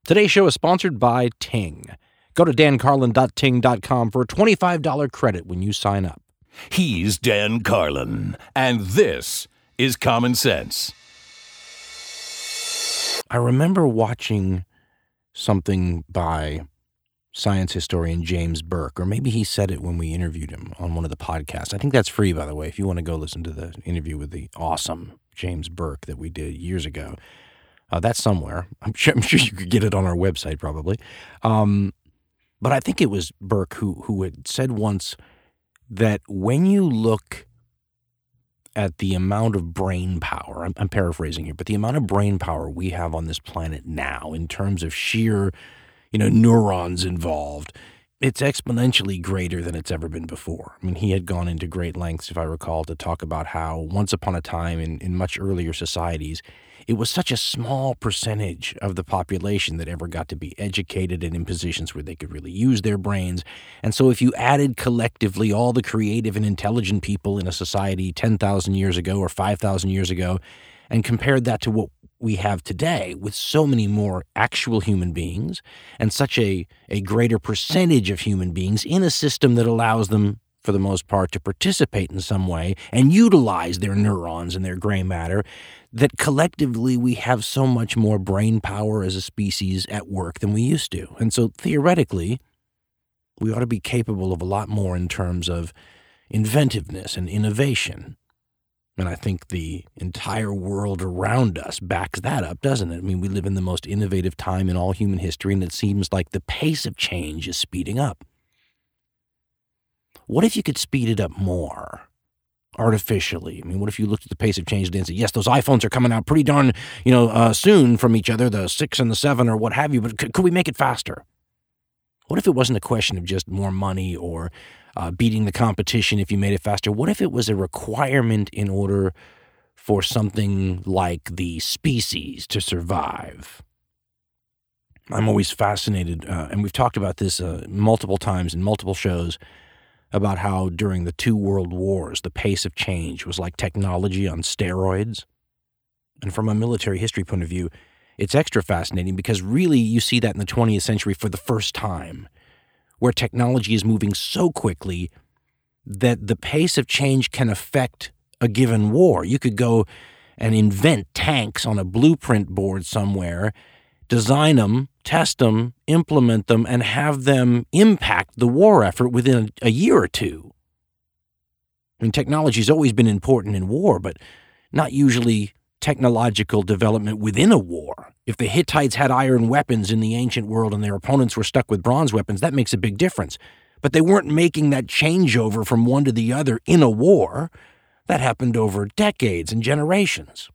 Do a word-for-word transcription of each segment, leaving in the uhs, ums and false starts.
Today's show is sponsored by Ting. Go to dan carlin dot ting dot com for a twenty-five dollars credit when you sign up. He's Dan Carlin, and this is Common Sense. I remember watching something by science historian James Burke, or maybe he said it when we interviewed him on one of the podcasts. I think that's free, by the way, if you want to go listen to the interview with the awesome James Burke that we did years ago. Uh, that's somewhere. I'm sure, I'm sure you could get it on our website probably. Um, but I think it was Burke who who had said once that when you look at the amount of brain power, I'm, I'm paraphrasing here, but the amount of brain power we have on this planet now in terms of sheer, you know, neurons involved, it's exponentially greater than it's ever been before. I mean, he had gone into great lengths, if I recall, to talk about how once upon a time in, in much earlier societies, it was such a small percentage of the population that ever got to be educated and in positions where they could really use their brains. And so if you added collectively all the creative and intelligent people in a society ten thousand years ago or five thousand years ago and compared that to what we have today with so many more actual human beings and such a, a greater percentage of human beings in a system that allows them, for the most part, to participate in some way and utilize their neurons and their gray matter, that collectively we have so much more brain power as a species at work than we used to. And so theoretically, we ought to be capable of a lot more in terms of inventiveness and innovation. And I think the entire world around us backs that up, doesn't it? I mean, we live in the most innovative time in all human history, and it seems like the pace of change is speeding up. What if you could speed it up more artificially? I mean, what if you looked at the pace of change and said, yes, those iPhones are coming out pretty darn, you know, uh, soon from each other, the six and the seven or what have you, but could, could we make it faster? What if it wasn't a question of just more money or uh, beating the competition if you made it faster? What if it was a requirement in order for something like the species to survive? I'm always fascinated, uh, and we've talked about this uh, multiple times in multiple shows, about how during the two world wars, the pace of change was like technology on steroids. And from a military history point of view, it's extra fascinating because really you see that in the twentieth century for the first time, where technology is moving so quickly that the pace of change can affect a given war. You could go and invent tanks on a blueprint board somewhere, design them, test them, implement them, and have them impact the war effort within a year or two. I mean, technology's always been important in war, but not usually technological development within a war. If the Hittites had iron weapons in the ancient world and their opponents were stuck with bronze weapons, that makes a big difference. But they weren't making that changeover from one to the other in a war. That happened over decades and generations.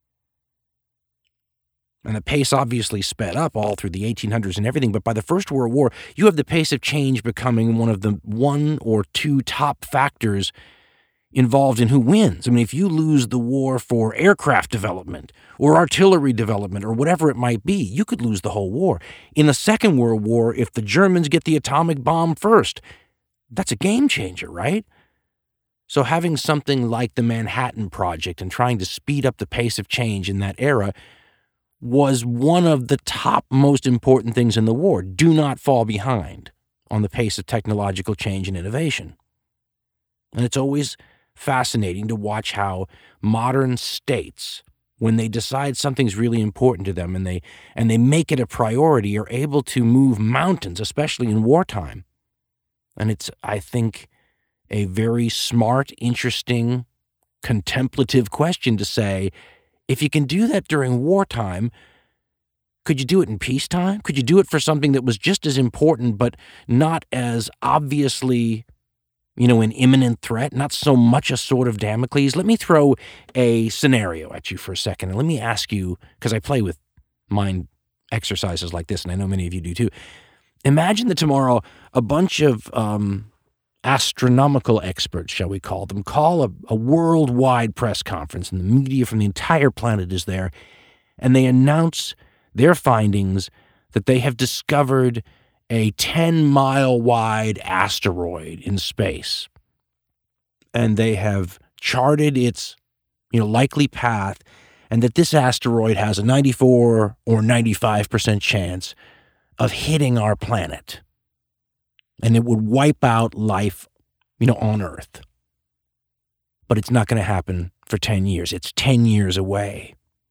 And the pace obviously sped up all through the eighteen hundreds and everything, but by the First World War, you have the pace of change becoming one of the one or two top factors involved in who wins. I mean, if you lose the war for aircraft development or artillery development or whatever it might be, you could lose the whole war. In the Second World War, if the Germans get the atomic bomb first, that's a game changer, right? So having something like the Manhattan Project and trying to speed up the pace of change in that era was one of the top most important things in the war. Do not fall behind on the pace of technological change and innovation. And it's always fascinating to watch how modern states, when they decide something's really important to them and they and they make it a priority, are able to move mountains, especially in wartime. And it's, I think, a very smart, interesting, contemplative question to say, if you can do that during wartime, could you do it in peacetime? Could you do it for something that was just as important but not as obviously, you know, an imminent threat, not so much a sword of Damocles? Let me throw a scenario at you for a second, and let me ask you, because I play with mind exercises like this, and I know many of you do too. Imagine that tomorrow a bunch of um, astronomical experts, shall we call them, call a, a worldwide press conference, and the media from the entire planet is there, and they announce their findings that they have discovered a ten-mile wide asteroid in space, and they have charted its, you know, likely path, and that this asteroid has a ninety-four or ninety-five percent chance of hitting our planet, and it would wipe out life, you know, on Earth. But it's not going to happen for ten years. It's ten years away.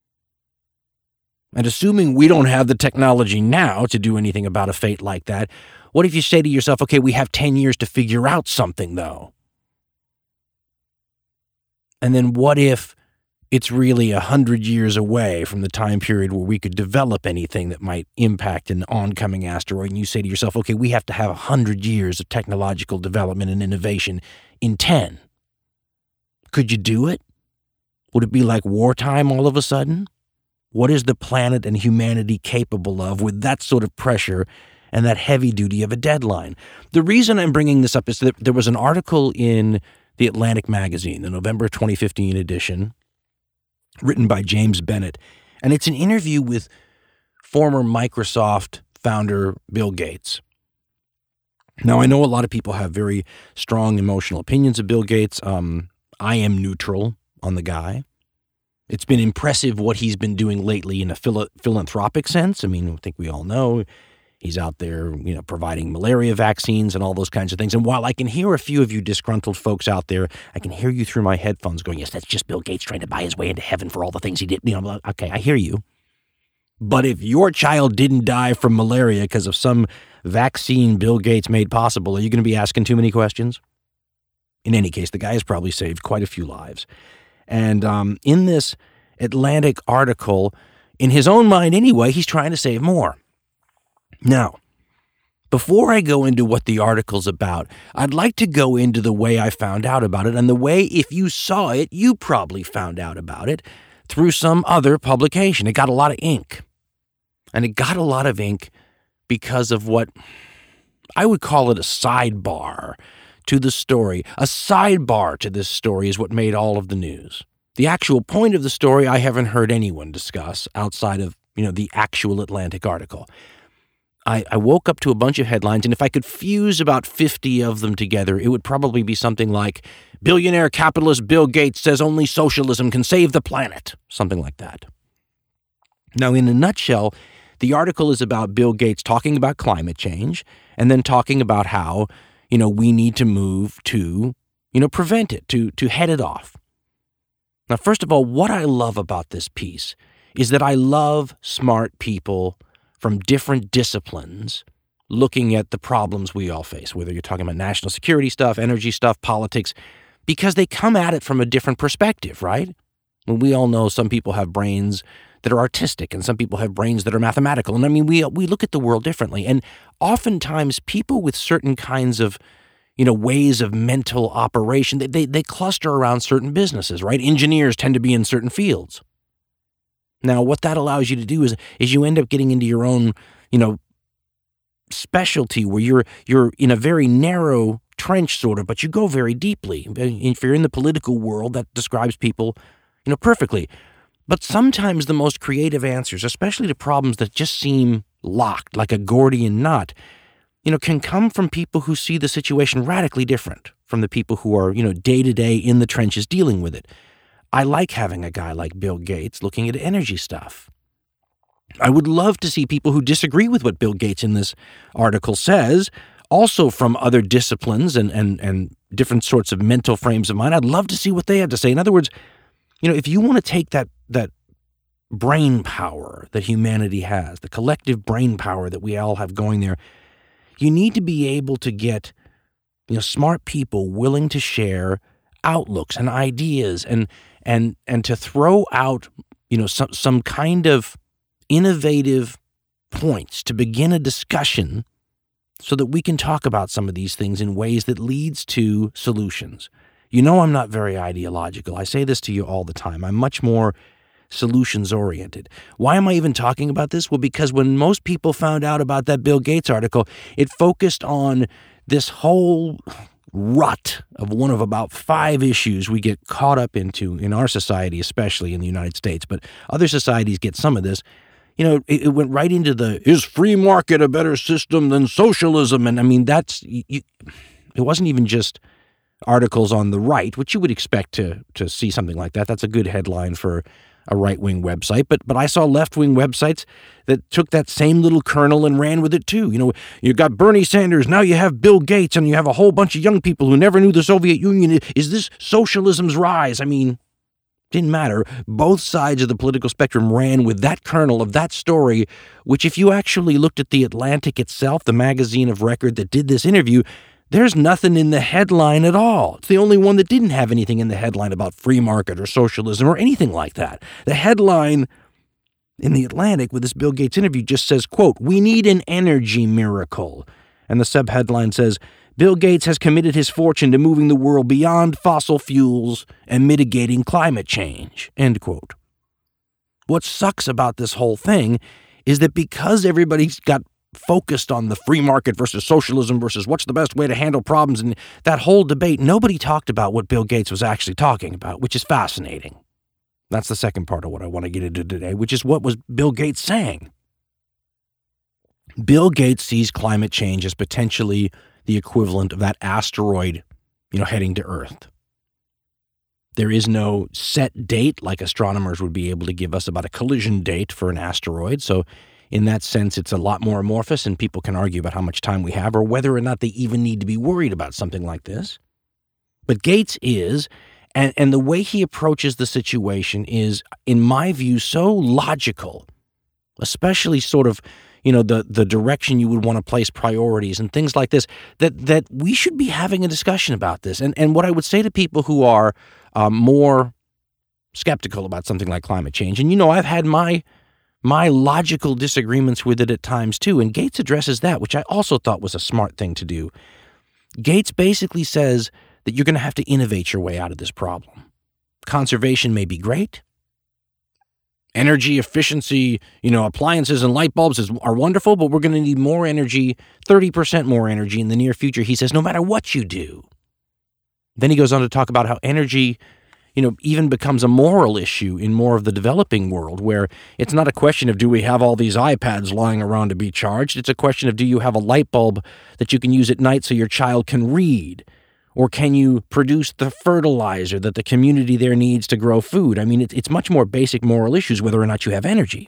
And assuming we don't have the technology now to do anything about a fate like that, what if you say to yourself, okay, we have ten years to figure out something, though? And then what if it's really one hundred years away from the time period where we could develop anything that might impact an oncoming asteroid, and you say to yourself, okay, we have to have one hundred years of technological development and innovation in ten. Could you do it? Would it be like wartime all of a sudden? What is the planet and humanity capable of with that sort of pressure and that heavy duty of a deadline? The reason I'm bringing this up is that there was an article in the Atlantic magazine, the November twenty fifteen edition, written by James Bennett, and it's an interview with former Microsoft founder Bill Gates. Now, I know a lot of people have very strong emotional opinions of Bill Gates. Um, I am neutral on the guy. It's been impressive what he's been doing lately in a philo- philanthropic sense. I mean, I think we all know he's out there, you know, providing malaria vaccines and all those kinds of things. And while I can hear a few of you disgruntled folks out there, I can hear you through my headphones going, yes, that's just Bill Gates trying to buy his way into heaven for all the things he did. You know, okay, I hear you. But if your child didn't die from malaria because of some vaccine Bill Gates made possible, are you going to be asking too many questions? In any case, the guy has probably saved quite a few lives. And um, in this Atlantic article, in his own mind anyway, he's trying to save more. Now, before I go into what the article's about, I'd like to go into the way I found out about it and the way, if you saw it, you probably found out about it through some other publication. It got a lot of ink. And it got a lot of ink because of what I would call it a sidebar to the story. A sidebar to this story is what made all of the news. The actual point of the story I haven't heard anyone discuss outside of, you know, the actual Atlantic article. I, I woke up to a bunch of headlines, and if I could fuse about fifty of them together, it would probably be something like, billionaire capitalist Bill Gates says only socialism can save the planet. Something like that. Now, in a nutshell, the article is about Bill Gates talking about climate change and then talking about how, you know, we need to move to, you know, prevent it, to, to head it off. Now, first of all, what I love about this piece is that I love smart people from different disciplines looking at the problems we all face, whether you're talking about national security stuff, energy stuff, politics, because they come at it from a different perspective, right? Well, we all know some people have brains that are artistic and some people have brains that are mathematical. And I mean, we we look at the world differently. And oftentimes people with certain kinds of, you know, ways of mental operation, they, they, they cluster around certain businesses, right? Engineers tend to be in certain fields. Now, what that allows you to do is, is you end up getting into your own, you know, specialty where you're you're in a very narrow trench sort of, but you go very deeply. If you're in the political world, that describes people, you know, perfectly. But sometimes the most creative answers, especially to problems that just seem locked, like a Gordian knot, you know, can come from people who see the situation radically different from the people who are, you know, day to day in the trenches dealing with it. I like having a guy like Bill Gates looking at energy stuff. I would love to see people who disagree with what Bill Gates in this article says, also from other disciplines and, and, and different sorts of mental frames of mind. I'd love to see what they have to say. In other words, you know, if you want to take that that brain power that humanity has, the collective brain power that we all have going there, you need to be able to get, you know, smart people willing to share outlooks and ideas and and and to throw out, you know, some some kind of innovative points to begin a discussion so that we can talk about some of these things in ways that leads to solutions. You know, I'm not very ideological. I say this to you all the time. I'm much more solutions-oriented. Why am I even talking about this? Well, because when most people found out about that Bill Gates article, it focused on this whole rut of one of about five issues we get caught up into in our society, especially in the United States, but other societies get some of this. You know, it, it went right into the, is free market a better system than socialism? And I mean, that's, you, it wasn't even just articles on the right, which you would expect to to see something like that. That's a good headline for a right-wing website, but but I saw left-wing websites that took that same little kernel and ran with it too. You know, you got Bernie Sanders, now you have Bill Gates, and you have a whole bunch of young people who never knew the Soviet Union. Is this socialism's rise? I mean, didn't matter. Both sides of the political spectrum ran with that kernel of that story, which if you actually looked at The Atlantic itself, the magazine of record that did this interview, there's nothing in the headline at all. It's the only one that didn't have anything in the headline about free market or socialism or anything like that. The headline in The Atlantic with this Bill Gates interview just says, quote, "We need an energy miracle." And the subheadline says, "Bill Gates has committed his fortune to moving the world beyond fossil fuels and mitigating climate change," end quote. What sucks about this whole thing is that because everybody's got focused on the free market versus socialism versus what's the best way to handle problems and that whole debate, nobody talked about what Bill Gates was actually talking about, which is fascinating. That's the second part of what I want to get into today, which is what was Bill Gates saying. Bill Gates sees climate change as potentially the equivalent of that asteroid, you know, heading to Earth. There is no set date like astronomers would be able to give us about a collision date for an asteroid. So in that sense, it's a lot more amorphous, and people can argue about how much time we have or whether or not they even need to be worried about something like this. But Gates is, and, and the way he approaches the situation is, in my view, so logical, especially sort of, you know, the, the direction you would want to place priorities and things like this, that that we should be having a discussion about this. And, and what I would say to people who are um, more skeptical about something like climate change, and, you know, I've had my my logical disagreements with it at times too, and Gates addresses that, which I also thought was a smart thing to do. Gates basically says that you're going to have to innovate your way out of this problem. Conservation may be great. Energy efficiency, you know, appliances and light bulbs is, are wonderful, but we're going to need more energy, thirty percent more energy in the near future, he says, no matter what you do. Then he goes on to talk about how energy, you know, even becomes a moral issue in more of the developing world, where it's not a question of do we have all these iPads lying around to be charged? It's a question of do you have a light bulb that you can use at night so your child can read? Or can you produce the fertilizer that the community there needs to grow food? I mean, it's, it's much more basic moral issues whether or not you have energy.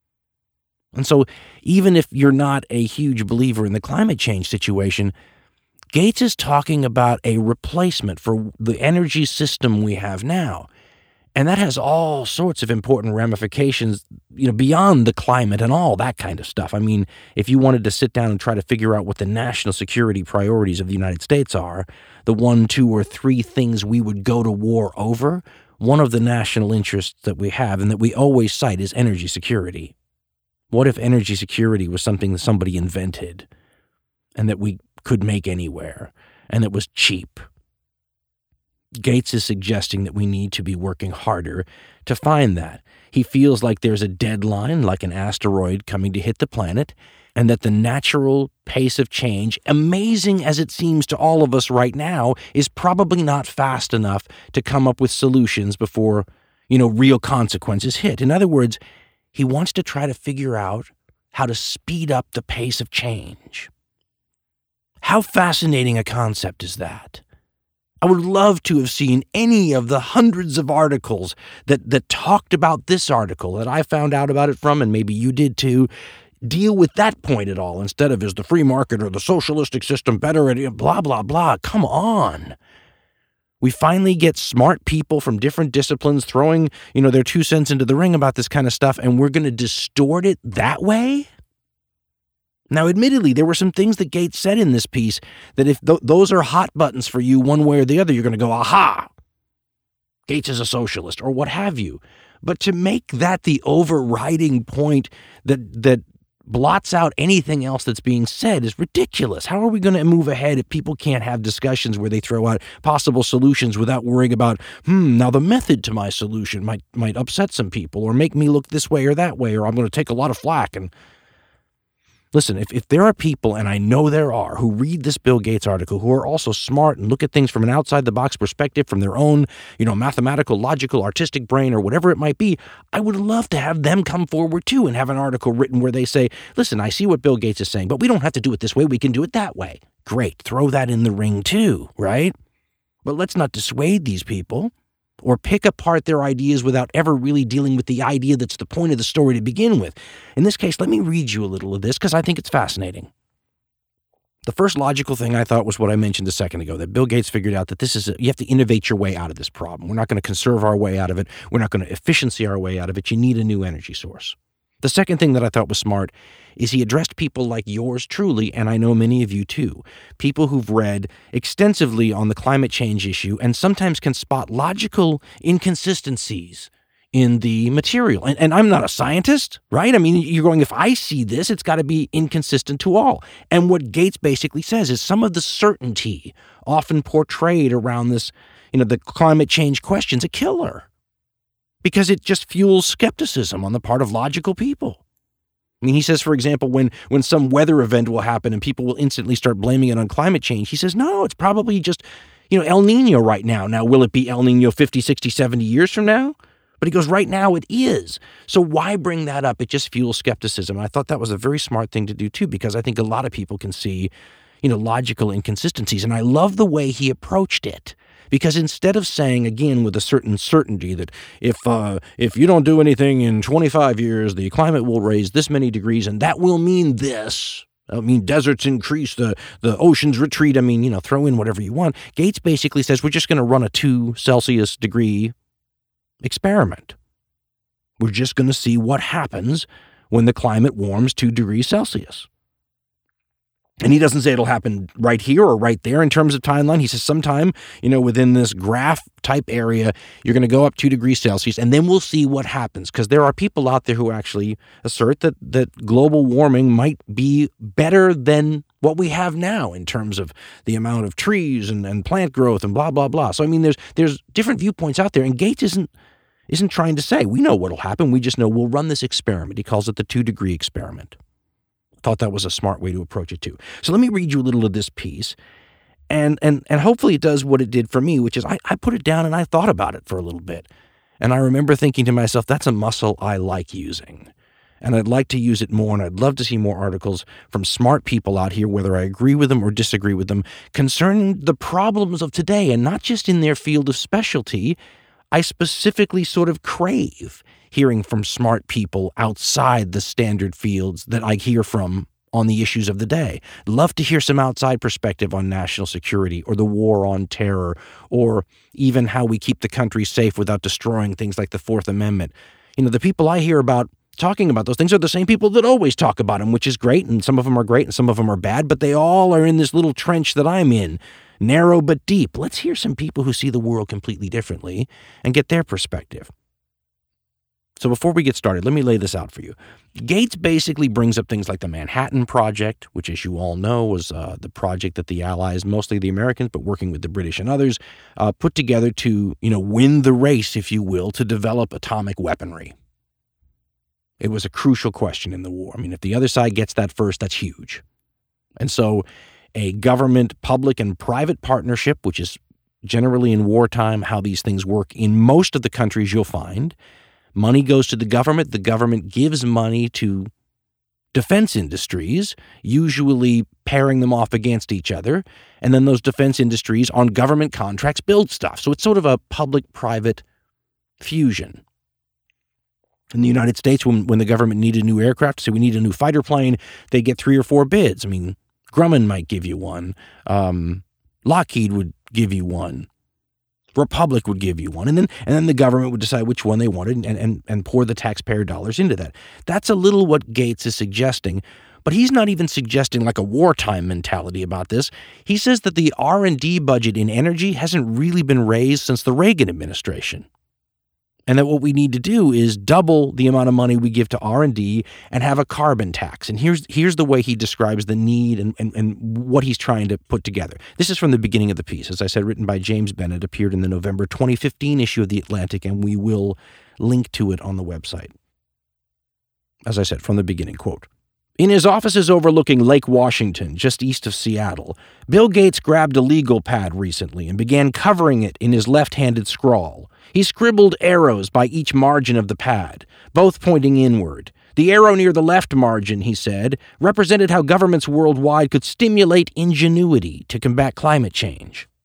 And so even if you're not a huge believer in the climate change situation, Gates is talking about a replacement for the energy system we have now. And that has all sorts of important ramifications, you know, beyond the climate and all that kind of stuff. I mean, if you wanted to sit down and try to figure out what the national security priorities of the United States are, the one, two, or three things we would go to war over, one of the national interests that we have and that we always cite is energy security. What if energy security was something that somebody invented and that we could make anywhere and that was cheap? Gates is suggesting that we need to be working harder to find that. He feels like there's a deadline, like an asteroid coming to hit the planet, and that the natural pace of change, amazing as it seems to all of us right now, is probably not fast enough to come up with solutions before, you know, real consequences hit. In other words, he wants to try to figure out how to speed up the pace of change. How fascinating a concept is that? I would love to have seen any of the hundreds of articles that, that talked about this article that I found out about it from, and maybe you did too, deal with that point at all instead of is the free market or the socialistic system better at blah, blah, blah. Come on. We finally get smart people from different disciplines throwing, you know, their two cents into the ring about this kind of stuff, and we're going to distort it that way? Now, admittedly, there were some things that Gates said in this piece that if th- those are hot buttons for you one way or the other, you're going to go, aha, Gates is a socialist or what have you. But to make that the overriding point that that blots out anything else that's being said is ridiculous. How are we going to move ahead if people can't have discussions where they throw out possible solutions without worrying about, hmm, now the method to my solution might might upset some people or make me look this way or that way, or I'm going to take a lot of flack. And listen, if, if there are people, and I know there are, who read this Bill Gates article, who are also smart and look at things from an outside-the-box perspective, from their own, you know, mathematical, logical, artistic brain, or whatever it might be, I would love to have them come forward, too, and have an article written where they say, listen, I see what Bill Gates is saying, but we don't have to do it this way. We can do it that way. Great. Throw that in the ring, too, right? But let's not dissuade these people. or pick apart their ideas without ever really dealing with the idea that's the point of the story to begin with. In this case, let me read you a little of this because I think it's fascinating. The first logical thing I thought was what I mentioned a second ago, that Bill Gates figured out that this is a, you have to innovate your way out of this problem. We're not going to conserve our way out of it. We're not going to efficiency our way out of it. You need a new energy source. The second thing that I thought was smart is he addressed people like yours truly, and I know many of you too, people who've read extensively on the climate change issue and sometimes can spot logical inconsistencies in the material. And, and I'm not a scientist, right? I mean, you're going, if I see this, it's got to be inconsistent to all. And what Gates basically says is some of the certainty often portrayed around this, you know, the climate change question's a killer because it just fuels skepticism on the part of logical people. I mean, he says, for example, when, when some weather event will happen and people will instantly start blaming it on climate change, he says, no, it's probably just, you know, El Nino right now. Now, will it be El Nino fifty, sixty, seventy years from now? But he goes, right now it is. So why bring that up? It just fuels skepticism. And I thought that was a very smart thing to do, too, because I think a lot of people can see, you know, logical inconsistencies. And I love the way he approached it. Because instead of saying, again, with a certain certainty that if uh, if you don't do anything in twenty-five years, the climate will raise this many degrees, and that will mean this. I mean, deserts increase, the, the oceans retreat. I mean, you know, throw in whatever you want. Gates basically says we're just going to run a two Celsius degree experiment. We're just going to see what happens when the climate warms two degrees Celsius. And he doesn't say it'll happen right here or right there in terms of timeline. He says sometime, you know, within this graph type area, you're going to go up two degrees Celsius, and then we'll see what happens. Because there are people out there who actually assert that that global warming might be better than what we have now in terms of the amount of trees and, and plant growth and blah, blah, blah. So, I mean, there's there's different viewpoints out there, and Gates isn't isn't trying to say, we know what'll happen. We just know we'll run this experiment. He calls it the two-degree experiment. Thought that was a smart way to approach it too. So let me read you a little of this piece, and and and hopefully it does what it did for me, which is I, I put it down and I thought about it for a little bit. And I remember thinking to myself, that's a muscle I like using. And I'd like to use it more, and I'd love to see more articles from smart people out here, whether I agree with them or disagree with them, concerning the problems of today, and not just in their field of specialty. I specifically sort of crave hearing from smart people outside the standard fields that I hear from on the issues of the day. Love to hear some outside perspective on national security or the war on terror, or even how we keep the country safe without destroying things like the Fourth Amendment. You know, the people I hear about talking about those things are the same people that always talk about them, which is great, and some of them are great and some of them are bad, but they all are in this little trench that I'm in. Narrow but deep. Let's hear some people who see the world completely differently and get their perspective. So before we get started, let me lay this out for you. Gates basically brings up things like the Manhattan Project, which, as you all know, was uh, the project that the Allies, mostly the Americans, but working with the British and others, uh, put together to, you know, win the race, if you will, to develop atomic weaponry. It was a crucial question in the war. I mean, if the other side gets that first, that's huge. And so a government, public, and private partnership, which is generally in wartime how these things work in most of the countries you'll find. Money goes to the government. The government gives money to defense industries, usually pairing them off against each other. And then those defense industries on government contracts build stuff. So it's sort of a public-private fusion. In the United States, when, when the government needed a new aircraft, so we need a new fighter plane, they get three or four bids. I mean, Grumman might give you one. Um, Lockheed would give you one. Republic would give you one. And then and then the government would decide which one they wanted and, and, and pour the taxpayer dollars into that. That's a little what Gates is suggesting. But he's not even suggesting like a wartime mentality about this. He says that the R and D budget in energy hasn't really been raised since the Reagan administration. And that what we need to do is double the amount of money we give to R and D and have a carbon tax. And here's here's the way he describes the need and, and, and what he's trying to put together. This is from the beginning of the piece. As I said, written by James Bennett, appeared in the November twenty fifteen issue of The Atlantic, and we will link to it on the website. As I said, from the beginning, quote, "In his offices overlooking Lake Washington, just east of Seattle, Bill Gates grabbed a legal pad recently and began covering it in his left-handed scrawl. He scribbled arrows by each margin of the pad, both pointing inward. The arrow near the left margin, he said, represented how governments worldwide could stimulate ingenuity to combat climate change.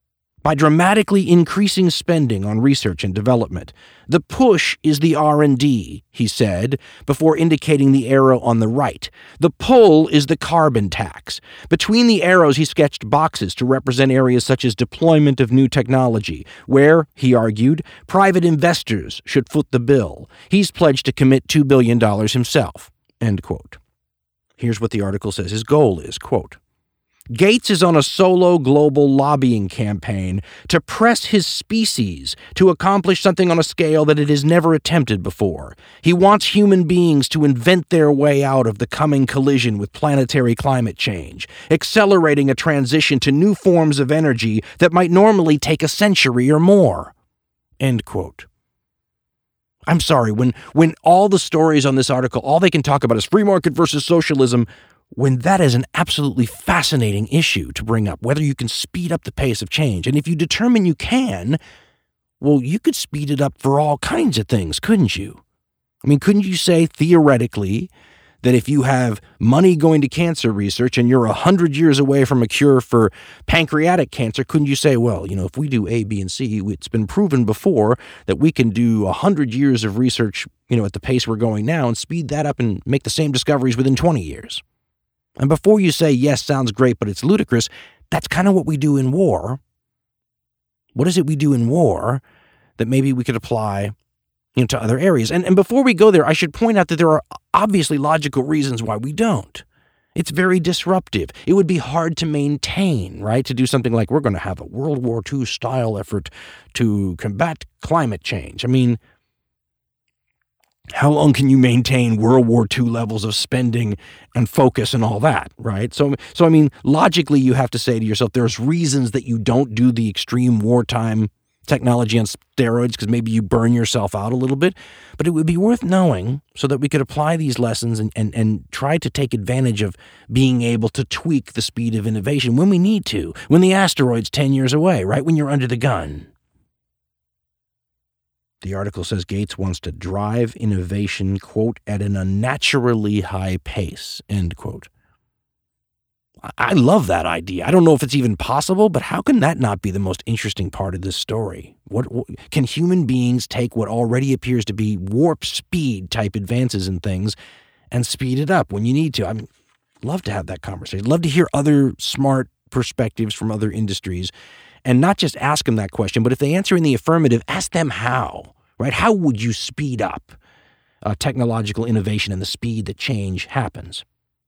by dramatically increasing spending on research and development. The push is the R and D, he said, before indicating the arrow on the right. The pull is the carbon tax. Between the arrows, he sketched boxes to represent areas such as deployment of new technology, where, he argued, private investors should foot the bill. He's pledged to commit two billion dollars himself, end quote. Here's what the article says his goal is, quote, Gates is on a solo global lobbying campaign to press his species to accomplish something on a scale that it has never attempted before. He wants human beings to invent their way out of the coming collision with planetary climate change, accelerating a transition to new forms of energy that might normally take a century or more. End quote. I'm sorry, when, when all the stories on this article, all they can talk about is free market versus socialism, when that is an absolutely fascinating issue to bring up, whether you can speed up the pace of change. And if you determine you can, well, you could speed it up for all kinds of things, couldn't you? I mean, couldn't you say theoretically that if you have money going to cancer research and you're one hundred years away from a cure for pancreatic cancer, couldn't you say, well, you know, if we do A, B, and C, it's been proven before that we can do one hundred years of research, you know, at the pace we're going now and speed that up and make the same discoveries within twenty years. And before you say, yes, sounds great, but it's ludicrous, that's kind of what we do in war. What is it we do in war that maybe we could apply, you know, to other areas? And, and before we go there, I should point out that there are obviously logical reasons why we don't. It's very disruptive. It would be hard to maintain, right, to do something like we're going to have a World War Two style effort to combat climate change. I mean, how long can you maintain World War Two levels of spending and focus and all that, right? So, so I mean, logically, you have to say to yourself, there's reasons that you don't do the extreme wartime technology on steroids because maybe you burn yourself out a little bit. But it would be worth knowing so that we could apply these lessons and, and, and try to take advantage of being able to tweak the speed of innovation when we need to, when the asteroid's ten years away, right when you're under the gun. The article says Gates wants to drive innovation, quote, at an unnaturally high pace, end quote. I love that idea. I don't know if it's even possible, but how can that not be the most interesting part of this story? What, what can human beings take what already appears to be warp speed type advances in things and speed it up when you need to? I'd love to have that conversation. I'd love to hear other smart perspectives from other industries. And not just ask them that question, but if they answer in the affirmative, ask them how, right? How would you speed up uh, technological innovation and the speed that change happens?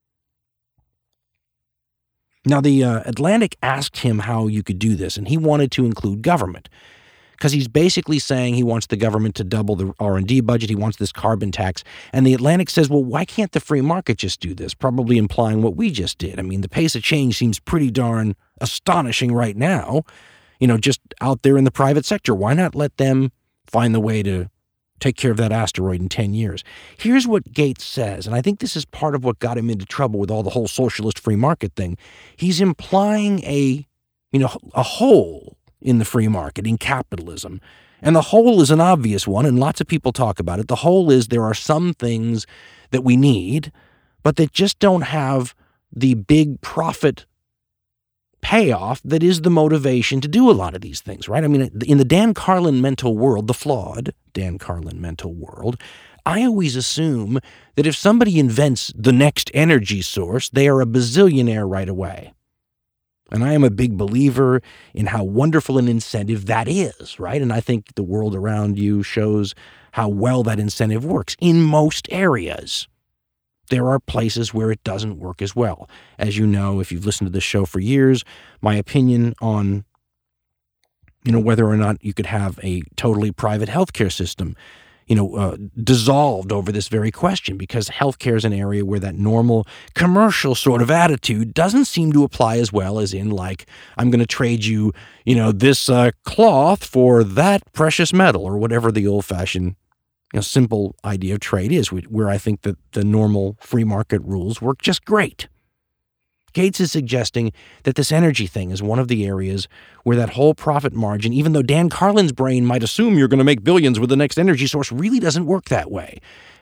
Now, the uh, Atlantic asked him how you could do this, and he wanted to include government because he's basically saying he wants the government to double the R and D budget. He wants this carbon tax. And the Atlantic says, well, why can't the free market just do this? Probably implying what we just did. I mean, the pace of change seems pretty darn astonishing right now, you know, just out there in the private sector. Why not let them find the way to take care of that asteroid in ten years? Here's what Gates says, and I think this is part of what got him into trouble with all the whole socialist free market thing. He's implying a, you know, a hole in the free market, in capitalism. And the hole is an obvious one, and lots of people talk about it. The hole is there are some things that we need, but that just don't have the big profit payoff that is the motivation to do a lot of these things, right? I mean, in the Dan Carlin mental world, the flawed Dan Carlin mental world, I always assume that if somebody invents the next energy source, they are a bazillionaire right away. And I am a big believer in how wonderful an incentive that is, right? And I think the world around you shows how well that incentive works in most areas. There are places where it doesn't work as well. As you know, if you've listened to this show for years, my opinion on, you know, whether or not you could have a totally private healthcare system, you know, uh, dissolved over this very question, because healthcare is an area where that normal commercial sort of attitude doesn't seem to apply as well as in, like, I'm going to trade you, you know, this uh, cloth for that precious metal, or whatever the old-fashioned, you know, simple idea of trade is, where I think that the normal free market rules work just great. Gates is suggesting that this energy thing is one of the areas where that whole profit margin, even though Dan Carlin's brain might assume you're going to make billions with the next energy source, really doesn't work that way.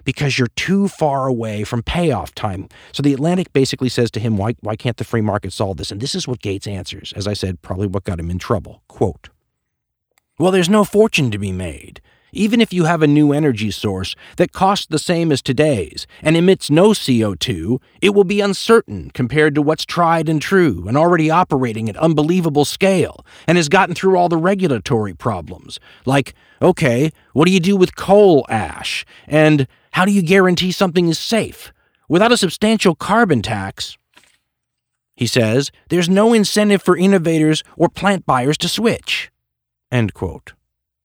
because you're too far away from payoff time. So the Atlantic basically says to him, why, why can't the free market solve this? And this is what Gates answers. As I said, probably what got him in trouble. Quote, well, there's no fortune to be made. Even if you have a new energy source that costs the same as today's and emits no C O two, it will be uncertain compared to what's tried and true and already operating at unbelievable scale and has gotten through all the regulatory problems. Like, okay, what do you do with coal ash? And how do you guarantee something is safe? Without a substantial carbon tax, he says, there's no incentive for innovators or plant buyers to switch. End quote.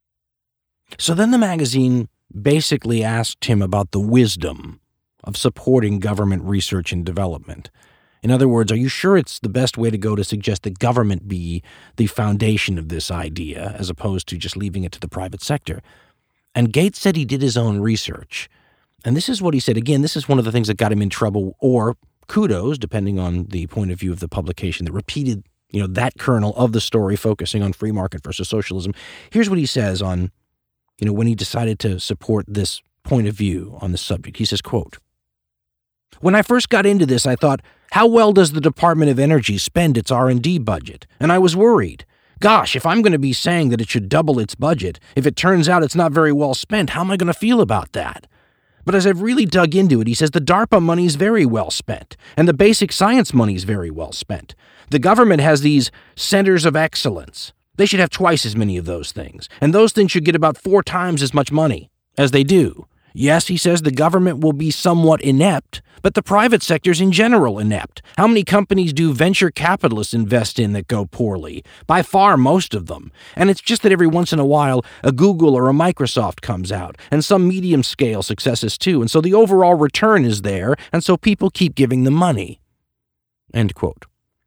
So then the magazine basically asked him about the wisdom of supporting government research and development. In other words, are you sure it's the best way to go to suggest that government be the foundation of this idea as opposed to just leaving it to the private sector? And Gates said he did his own research. And this is what he said. Again, this is one of the things that got him in trouble, or kudos, depending on the point of view of the publication that repeated, you know, that kernel of the story focusing on free market versus socialism. Here's what he says on, you know, when he decided to support this point of view on the subject. He says, quote, when I first got into this, I thought, how well does the Department of Energy spend its R and D budget? And I was worried. Gosh, if I'm going to be saying that it should double its budget, if it turns out it's not very well spent, how am I going to feel about that? But as I've really dug into it, he says the DARPA money is very well spent, and the basic science money is very well spent. The government has these centers of excellence. They should have twice as many of those things, and those things should get about four times as much money as they do. Yes, he says the government will be somewhat inept, but the private sector's in general inept. How many companies do venture capitalists invest in that go poorly? By far, most of them. And it's just that every once in a while, a Google or a Microsoft comes out, and some medium-scale successes too, and so the overall return is there, and so people keep giving them money. End quote.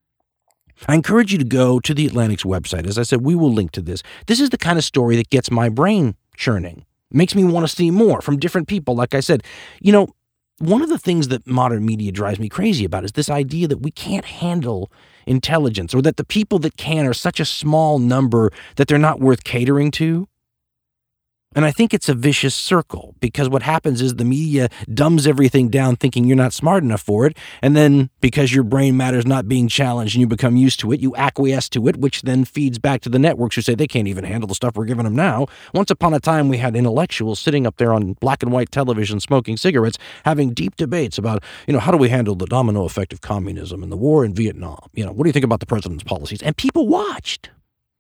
I encourage you to go to the Atlantic's website. As I said, we will link to this. This is the kind of story that gets my brain churning. It makes me want to see more from different people. Like I said, you know, one of the things that modern media drives me crazy about is this idea that we can't handle intelligence, or that the people that can are such a small number that they're not worth catering to. And I think it's a vicious circle, because what happens is the media dumbs everything down thinking you're not smart enough for it, and then because your brain matter's not being challenged and you become used to it, you acquiesce to it, which then feeds back to the networks who say they can't even handle the stuff we're giving them now. Once upon a time, we had intellectuals sitting up there on black and white television smoking cigarettes, having deep debates about, you know, how do we handle the domino effect of communism and the war in Vietnam? You know, what do you think about the president's policies? And people watched.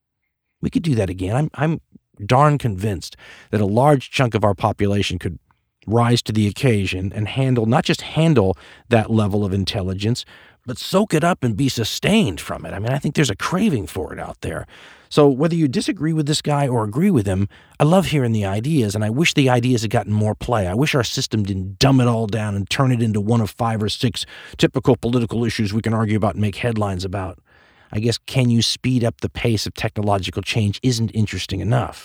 We could do that again. I'm, I'm darn convinced that a large chunk of our population could rise to the occasion and handle, not just handle that level of intelligence, but soak it up and be sustained from it. I mean, I think there's a craving for it out there. So whether you disagree with this guy or agree with him, I love hearing the ideas, and I wish the ideas had gotten more play. I wish our system didn't dumb it all down and turn it into one of five or six typical political issues we can argue about and make headlines about. I guess, can you speed up the pace of technological change isn't interesting enough.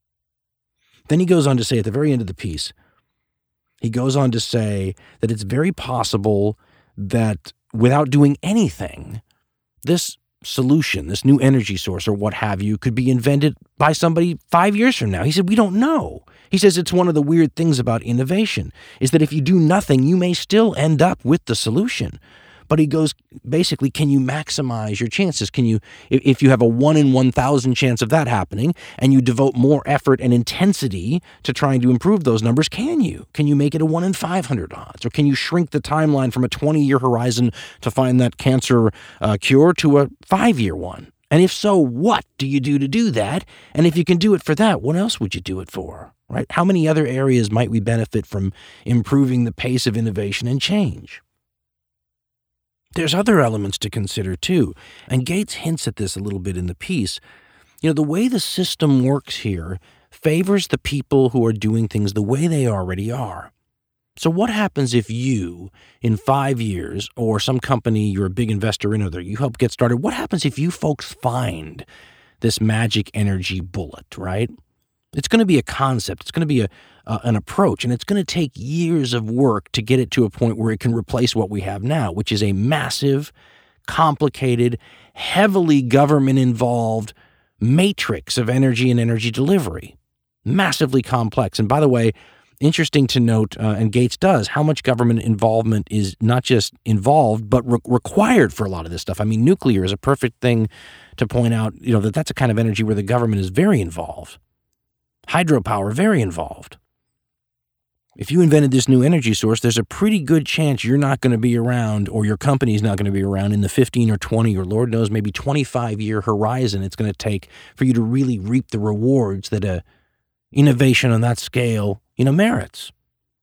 Then he goes on to say at the very end of the piece, he goes on to say that it's very possible that without doing anything, this solution, this new energy source or what have you, could be invented by somebody five years from now. He said, we don't know. He says it's one of the weird things about innovation is that if you do nothing, you may still end up with the solution. But he goes, basically, can you maximize your chances? Can you, if you have a one in one thousand chance of that happening and you devote more effort and intensity to trying to improve those numbers, can you? Can you make it a one in five hundred odds? Or can you shrink the timeline from a twenty-year horizon to find that cancer uh, cure to a five-year one? And if so, what do you do to do that? And if you can do it for that, what else would you do it for? Right? How many other areas might we benefit from improving the pace of innovation and change? There's other elements to consider, too, and Gates hints at this a little bit in the piece. You know, the way the system works here favors the people who are doing things the way they already are. So what happens if you, in five years, or some company you're a big investor in or that you help get started, what happens if you folks find this magic energy bullet, right? It's going to be a concept. It's going to be a uh, an approach, and it's going to take years of work to get it to a point where it can replace what we have now, which is a massive, complicated, heavily government-involved matrix of energy and energy delivery. Massively complex. And by the way, interesting to note, uh, and Gates does, how much government involvement is not just involved, but re- required for a lot of this stuff. I mean, nuclear is a perfect thing to point out, you know, that that's a kind of energy where the government is very involved. Hydropower, very involved. If you invented this new energy source, there's a pretty good chance you're not going to be around, or your company's not going to be around in the fifteen or twenty or Lord knows maybe twenty-five year horizon it's going to take for you to really reap the rewards that a innovation on that scale, you know, merits.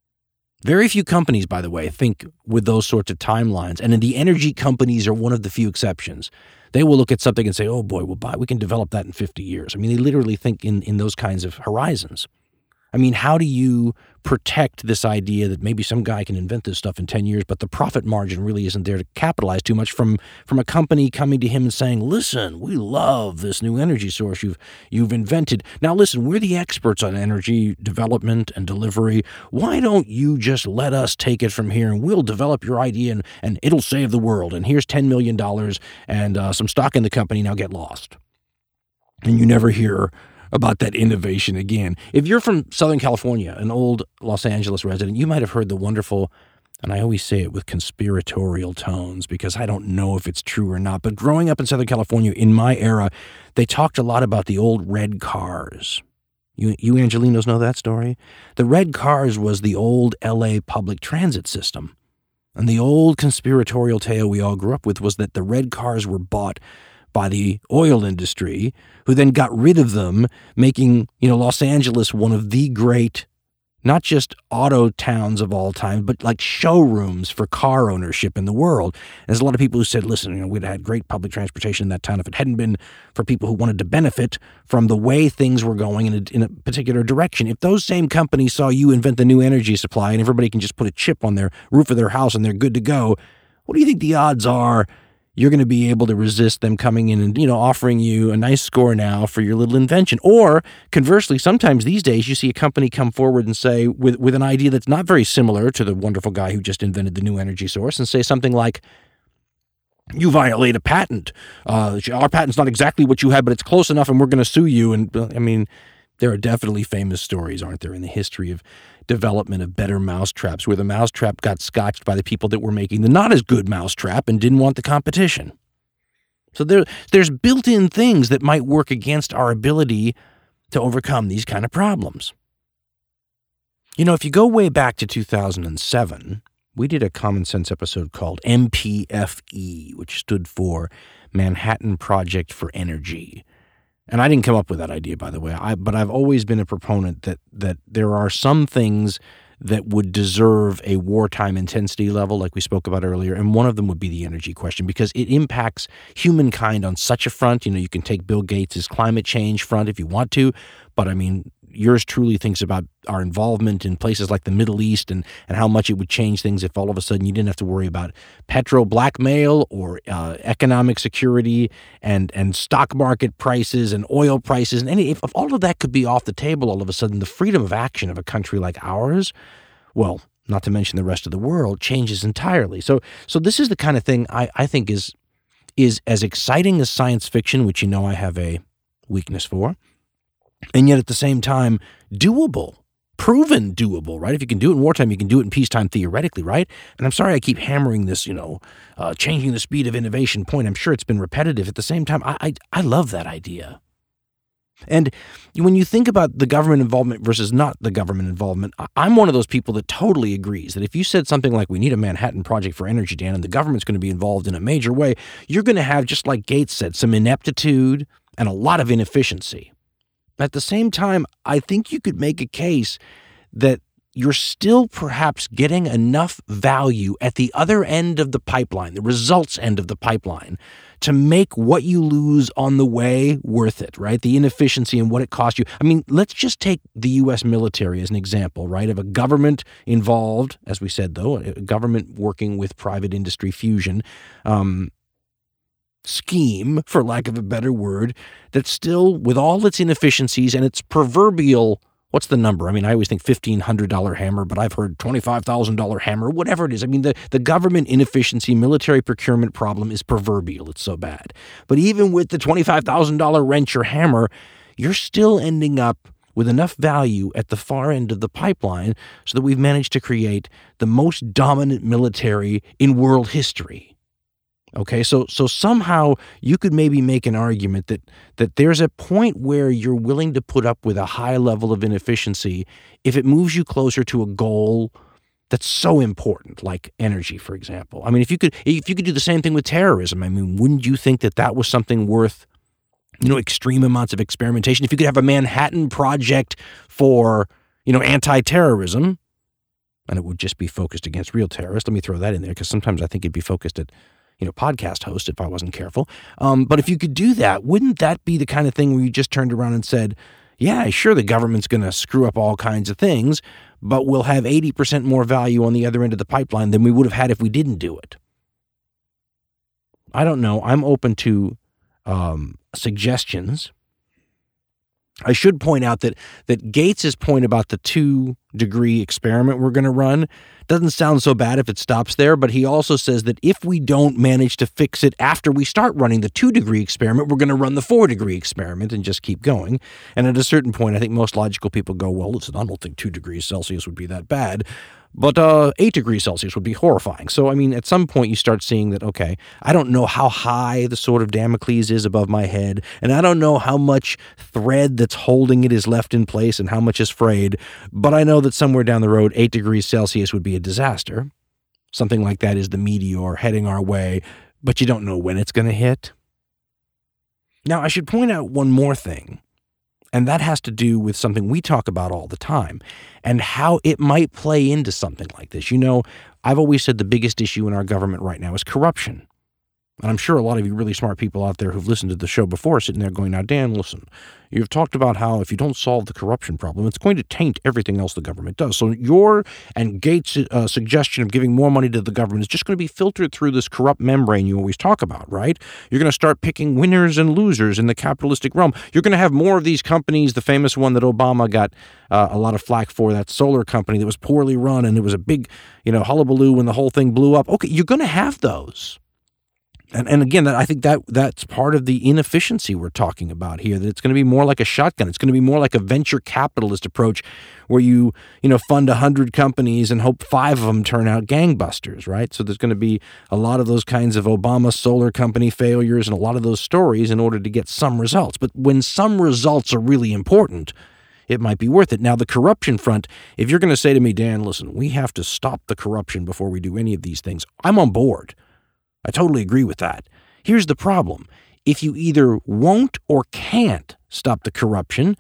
Very few companies, by the way, think with those sorts of timelines, and the energy companies are one of the few exceptions. They will look at something and say, "Oh boy, we'll buy, we can develop that in fifty years." I mean, they literally think in in those kinds of horizons. I mean, how do you protect this idea that maybe some guy can invent this stuff in ten years, but the profit margin really isn't there to capitalize too much from from a company coming to him and saying, "Listen, we love this new energy source you've you've invented. Now listen, we're the experts on energy development and delivery. Why don't you just let us take it from here and we'll develop your idea and, and it'll save the world. And here's ten million dollars and uh, some stock in the company. Now get lost." And you never hear about that innovation again. If you're from Southern California, an old Los Angeles resident, you might have heard the wonderful, and I always say it with conspiratorial tones because I don't know if it's true or not, but growing up in Southern California in my era, they talked a lot about the old red cars. You, you Angelinos know that story? The red cars was the old L A public transit system. And the old conspiratorial tale we all grew up with was that the red cars were bought by the oil industry, who then got rid of them, making, you know, Los Angeles one of the great, not just auto towns of all time, but like showrooms for car ownership in the world. There's a lot of people who said, listen, you know, we'd had great public transportation in that town if it hadn't been for people who wanted to benefit from the way things were going in a, in a particular direction. If those same companies saw you invent the new energy supply and everybody can just put a chip on their roof of their house and they're good to go, what do you think the odds are you're going to be able to resist them coming in and, you know, offering you a nice score now for your little invention? Or conversely, sometimes these days you see a company come forward and say, with, with an idea that's not very similar to the wonderful guy who just invented the new energy source, and say something like, "You violate a patent. Uh, our patent's not exactly what you had, but it's close enough and we're going to sue you." And I mean, there are definitely famous stories, aren't there, in the history of development of better mousetraps, where the mousetrap got scotched by the people that were making the not as good mousetrap and didn't want the competition. So there, there's built-in things that might work against our ability to overcome these kind of problems. You know, if you go way back to two thousand seven, we did a Common Sense episode called M P F E, which stood for Manhattan Project for Energy. And I didn't come up with that idea, by the way, I, but I've always been a proponent that that there are some things that would deserve a wartime intensity level, like we spoke about earlier, and one of them would be the energy question, because it impacts humankind on such a front. You know, you can take Bill Gates' climate change front if you want to, but I mean, yours truly thinks about our involvement in places like the Middle East and, and how much it would change things if all of a sudden you didn't have to worry about petro blackmail or uh, economic security and, and stock market prices and oil prices. And any, if, if all of that could be off the table, all of a sudden the freedom of action of a country like ours, well, not to mention the rest of the world, changes entirely. So so this is the kind of thing I, I think is is as exciting as science fiction, which you know I have a weakness for, and yet at the same time, doable, proven doable, right? If you can do it in wartime, you can do it in peacetime theoretically, right? And I'm sorry I keep hammering this, you know, uh, changing the speed of innovation point. I'm sure it's been repetitive. At the same time, I, I, I love that idea. And when you think about the government involvement versus not the government involvement, I'm one of those people that totally agrees that if you said something like, we need a Manhattan Project for Energy, Dan, and the government's going to be involved in a major way, you're going to have, just like Gates said, some ineptitude and a lot of inefficiency. At the same time, I think you could make a case that you're still perhaps getting enough value at the other end of the pipeline, the results end of the pipeline, to make what you lose on the way worth it, right? The inefficiency and what it costs you. I mean, let's just take the U S military as an example, right, of a government involved, as we said, though, a government working with private industry fusion, um, scheme, for lack of a better word, that still, with all its inefficiencies and its proverbial, what's the number? I mean, I always think fifteen hundred dollars hammer, but I've heard twenty-five thousand dollars hammer, whatever it is. I mean, the, the government inefficiency, military procurement problem is proverbial. It's so bad. But even with the twenty-five thousand dollars wrench or hammer, you're still ending up with enough value at the far end of the pipeline so that we've managed to create the most dominant military in world history. Okay, so so somehow you could maybe make an argument that that there's a point where you're willing to put up with a high level of inefficiency if it moves you closer to a goal that's so important, like energy, for example. I mean, if you could if you could do the same thing with terrorism, I mean, wouldn't you think that that was something worth, you know, extreme amounts of experimentation? If you could have a Manhattan Project for, you know, anti-terrorism, and it would just be focused against real terrorists. Let me throw that in there because sometimes I think it'd be focused at, you know, podcast hosts if I wasn't careful. Um, but if you could do that, wouldn't that be the kind of thing where you just turned around and said, yeah, sure, the government's going to screw up all kinds of things, but we'll have eighty percent more value on the other end of the pipeline than we would have had if we didn't do it? I don't know. I'm open to um, suggestions. I should point out that that Gates's point about the two-degree experiment we're going to run doesn't sound so bad if it stops there, but he also says that if we don't manage to fix it after we start running the two-degree experiment, we're going to run the four-degree experiment and just keep going. And at a certain point, I think most logical people go, well, listen, I don't think two degrees Celsius would be that bad, but uh, eight degrees Celsius would be horrifying. So, I mean, at some point you start seeing that, okay, I don't know how high the sword of Damocles is above my head, and I don't know how much thread that's holding it is left in place and how much is frayed, but I know that somewhere down the road, eight degrees Celsius would be a disaster. Something like that is the meteor heading our way, but you don't know when it's going to hit. Now, I should point out one more thing. And that has to do with something we talk about all the time and how it might play into something like this. You know, I've always said the biggest issue in our government right now is corruption. And I'm sure a lot of you really smart people out there who've listened to the show before are sitting there going, now, Dan, listen, you've talked about how if you don't solve the corruption problem, it's going to taint everything else the government does. So your and Gates' uh, suggestion of giving more money to the government is just going to be filtered through this corrupt membrane you always talk about, right? You're going to start picking winners and losers in the capitalistic realm. You're going to have more of these companies, the famous one that Obama got uh, a lot of flack for, that solar company that was poorly run and it was a big, you know, hullabaloo when the whole thing blew up. Okay, you're going to have those. And and again, I think that that's part of the inefficiency we're talking about here, that it's going to be more like a shotgun. It's going to be more like a venture capitalist approach where you, you know, fund one hundred companies and hope five of them turn out gangbusters, right? So there's going to be a lot of those kinds of Obama solar company failures and a lot of those stories in order to get some results. But when some results are really important, it might be worth it. Now, the corruption front, if you're going to say to me, Dan, listen, we have to stop the corruption before we do any of these things, I'm on board. I totally agree with that. Here's the problem. If you either won't or can't stop the corruption,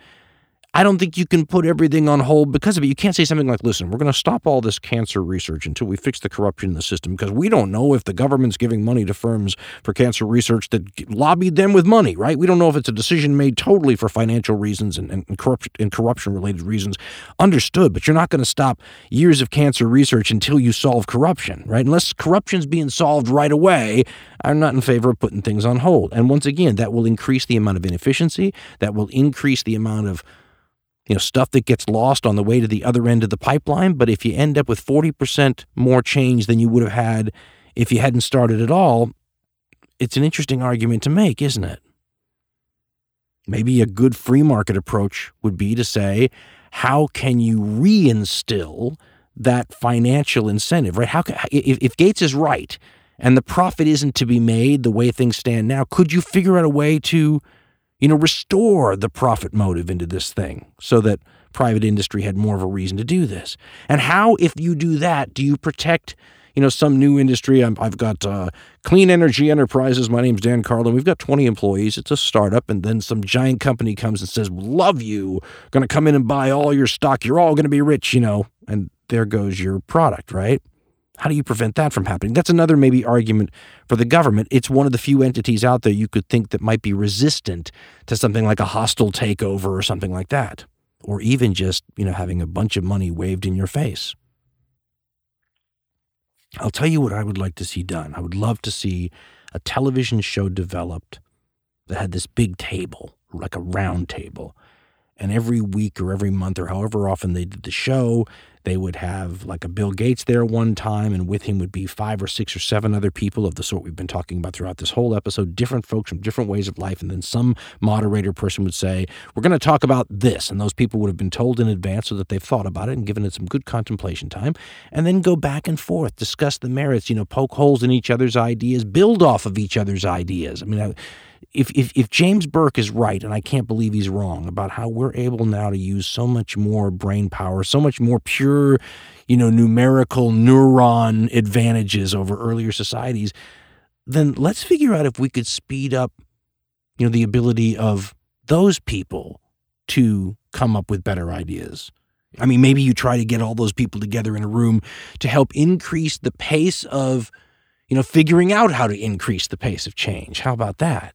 I don't think you can put everything on hold because of it. You can't say something like, listen, we're going to stop all this cancer research until we fix the corruption in the system because we don't know if the government's giving money to firms for cancer research that lobbied them with money, right? We don't know if it's a decision made totally for financial reasons and, and, corrupt, and corruption-related reasons. Understood, but you're not going to stop years of cancer research until you solve corruption, right? Unless corruption's being solved right away, I'm not in favor of putting things on hold. And once again, that will increase the amount of inefficiency. That will increase the amount of you know, stuff that gets lost on the way to the other end of the pipeline. But if you end up with forty percent more change than you would have had if you hadn't started at all, it's an interesting argument to make, isn't it? Maybe a good free market approach would be to say, how can you reinstill that financial incentive, right? How can, if, if Gates is right and the profit isn't to be made the way things stand now, could you figure out a way to you know, restore the profit motive into this thing so that private industry had more of a reason to do this? And how, if you do that, do you protect, you know, some new industry? I'm, I've got uh, Clean Energy Enterprises. My name's Dan Carlin. We've got twenty employees. It's a startup. And then some giant company comes and says, love you, going to come in and buy all your stock. You're all going to be rich, you know, and there goes your product, right? How do you prevent that from happening? That's another maybe argument for the government. It's one of the few entities out there you could think that might be resistant to something like a hostile takeover or something like that, or even just, you know, having a bunch of money waved in your face. I'll tell you what I would like to see done. I would love to see a television show developed that had this big table, like a round table, and every week or every month or however often they did the show, They would have like a Bill Gates there one time, and with him would be five or six or seven other people of the sort we've been talking about throughout this whole episode, different folks from different ways of life. And then some moderator person would say, we're going to talk about this. And those people would have been told in advance so that they've thought about it and given it some good contemplation time, and then go back and forth, discuss the merits, you know, poke holes in each other's ideas, build off of each other's ideas. I mean, I, If, if if James Burke is right, and I can't believe he's wrong, about how we're able now to use so much more brain power, so much more pure, you know, numerical neuron advantages over earlier societies, then let's figure out if we could speed up, you know, the ability of those people to come up with better ideas. I mean, maybe you try to get all those people together in a room to help increase the pace of, you know, figuring out how to increase the pace of change. How about that?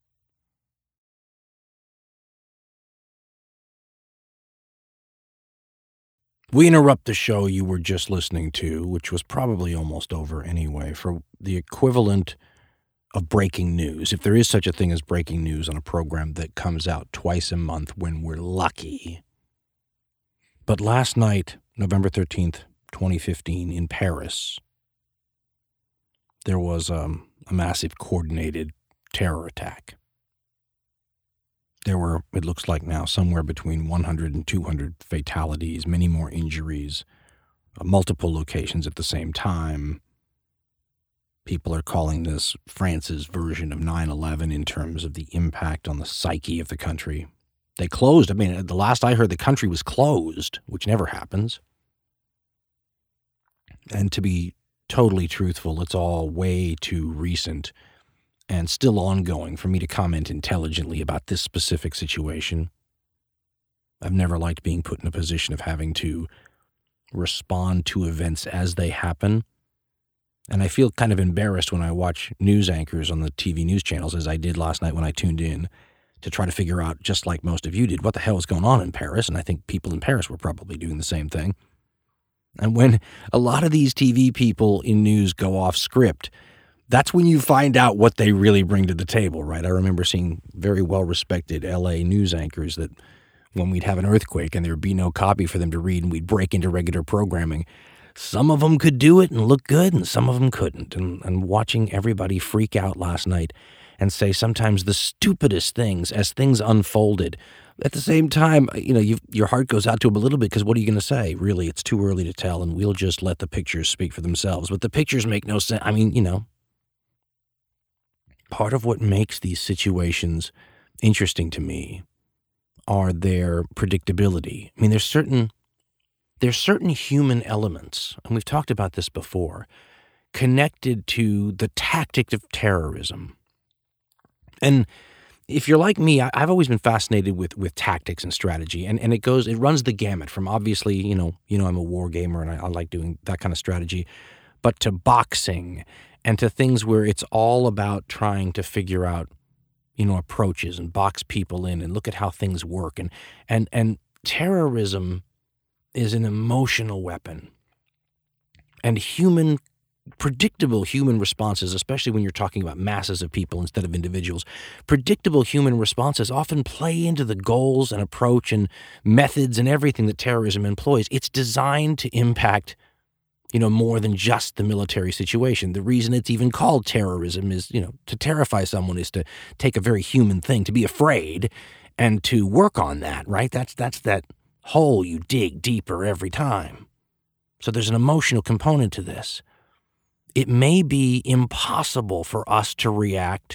We interrupt the show you were just listening to, which was probably almost over anyway, for the equivalent of breaking news, if there is such a thing as breaking news on a program that comes out twice a month when we're lucky. But last night, November thirteenth, twenty fifteen, in Paris, there was um, a massive coordinated terror attack. There were, it looks like now, somewhere between one hundred and two hundred fatalities, many more injuries, uh, multiple locations at the same time. People are calling this France's version of nine eleven in terms of the impact on the psyche of the country. They closed. I mean, the last I heard, the country was closed, which never happens. And to be totally truthful, it's all way too recent and still ongoing for me to comment intelligently about this specific situation. I've never liked being put in a position of having to respond to events as they happen. And I feel kind of embarrassed when I watch news anchors on the T V news channels, as I did last night when I tuned in, to try to figure out, just like most of you did, what the hell is going on in Paris. And I think people in Paris were probably doing the same thing. And when a lot of these T V people in news go off script, that's when you find out what they really bring to the table, right? I remember seeing very well-respected L A news anchors that when we'd have an earthquake and there would be no copy for them to read and we'd break into regular programming, some of them could do it and look good and some of them couldn't. And, and watching everybody freak out last night and say sometimes the stupidest things as things unfolded. At the same time, you know, you, your heart goes out to them a little bit because what are you going to say? Really, it's too early to tell, and we'll just let the pictures speak for themselves. But the pictures make no sense. I mean, you know, part of what makes these situations interesting to me are their predictability. I mean, there's certain there's certain human elements, and we've talked about this before, connected to the tactic of terrorism. And if you're like me, I, I've always been fascinated with with tactics and strategy, and, and it goes, it runs the gamut from obviously, you know, you know, I'm a war gamer and I, I like doing that kind of strategy, but to boxing and to things where it's all about trying to figure out, you know, approaches and box people in and look at how things work. And and and terrorism is an emotional weapon. And human, predictable human responses, especially when you're talking about masses of people instead of individuals, predictable human responses often play into the goals and approach and methods and everything that terrorism employs. It's designed to impact, you know, more than just the military situation. The reason it's even called terrorism is, you know, to terrify someone is to take a very human thing, to be afraid and to work on that, right? That's that's that hole you dig deeper every time. So there's an emotional component to this. It may be impossible for us to react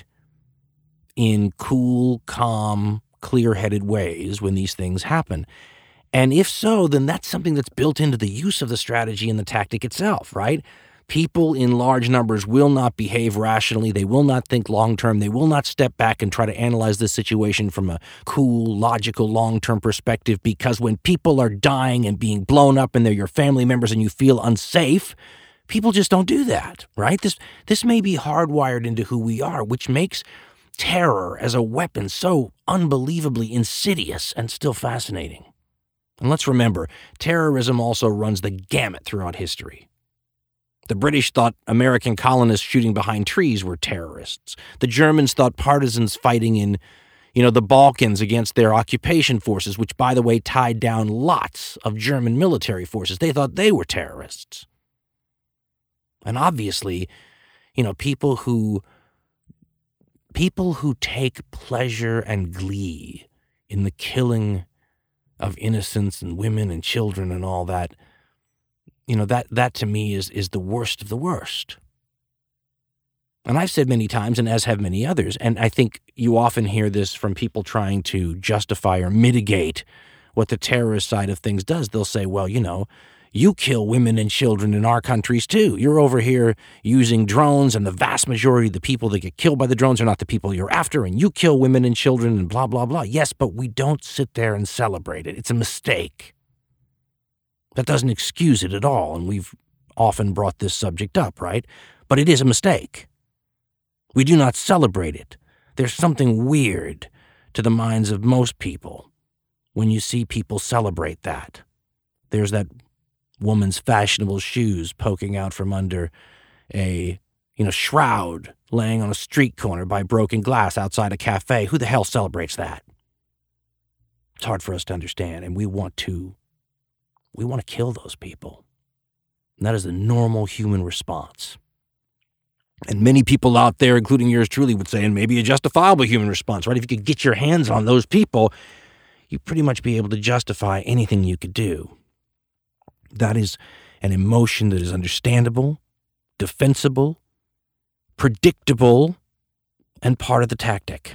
in cool, calm, clear-headed ways when these things happen. And if so, then that's something that's built into the use of the strategy and the tactic itself, right? People in large numbers will not behave rationally. They will not think long-term. They will not step back and try to analyze this situation from a cool, logical, long-term perspective, because when people are dying and being blown up and they're your family members and you feel unsafe, people just don't do that, right? This, this may be hardwired into who we are, which makes terror as a weapon so unbelievably insidious and still fascinating. And let's remember, terrorism also runs the gamut throughout history. The British thought American colonists shooting behind trees were terrorists. The Germans thought partisans fighting in, you know, the Balkans against their occupation forces, which, by the way, tied down lots of German military forces. They thought they were terrorists. And obviously, you know, people who people who take pleasure and glee in the killing of innocents and women and children and all that, you know, that that to me is is the worst of the worst. And I've said many times, and as have many others, and I think you often hear this from people trying to justify or mitigate what the terrorist side of things does. They'll say, well, you know, you kill women and children in our countries too. You're over here using drones, and the vast majority of the people that get killed by the drones are not the people you're after, and you kill women and children and blah, blah, blah. Yes, but we don't sit there and celebrate it. It's a mistake. That doesn't excuse it at all, and we've often brought this subject up, right? But it is a mistake. We do not celebrate it. There's something weird to the minds of most people when you see people celebrate that. There's that woman's fashionable shoes poking out from under a, you know, shroud laying on a street corner by broken glass outside a cafe. Who the hell celebrates that? It's hard for us to understand, and we want to, we want to kill those people. And that is a normal human response. And many people out there, including yours truly, would say, and maybe a justifiable human response, right? If you could get your hands on those people, you'd pretty much be able to justify anything you could do. That is an emotion that is understandable, defensible, predictable, and part of the tactic.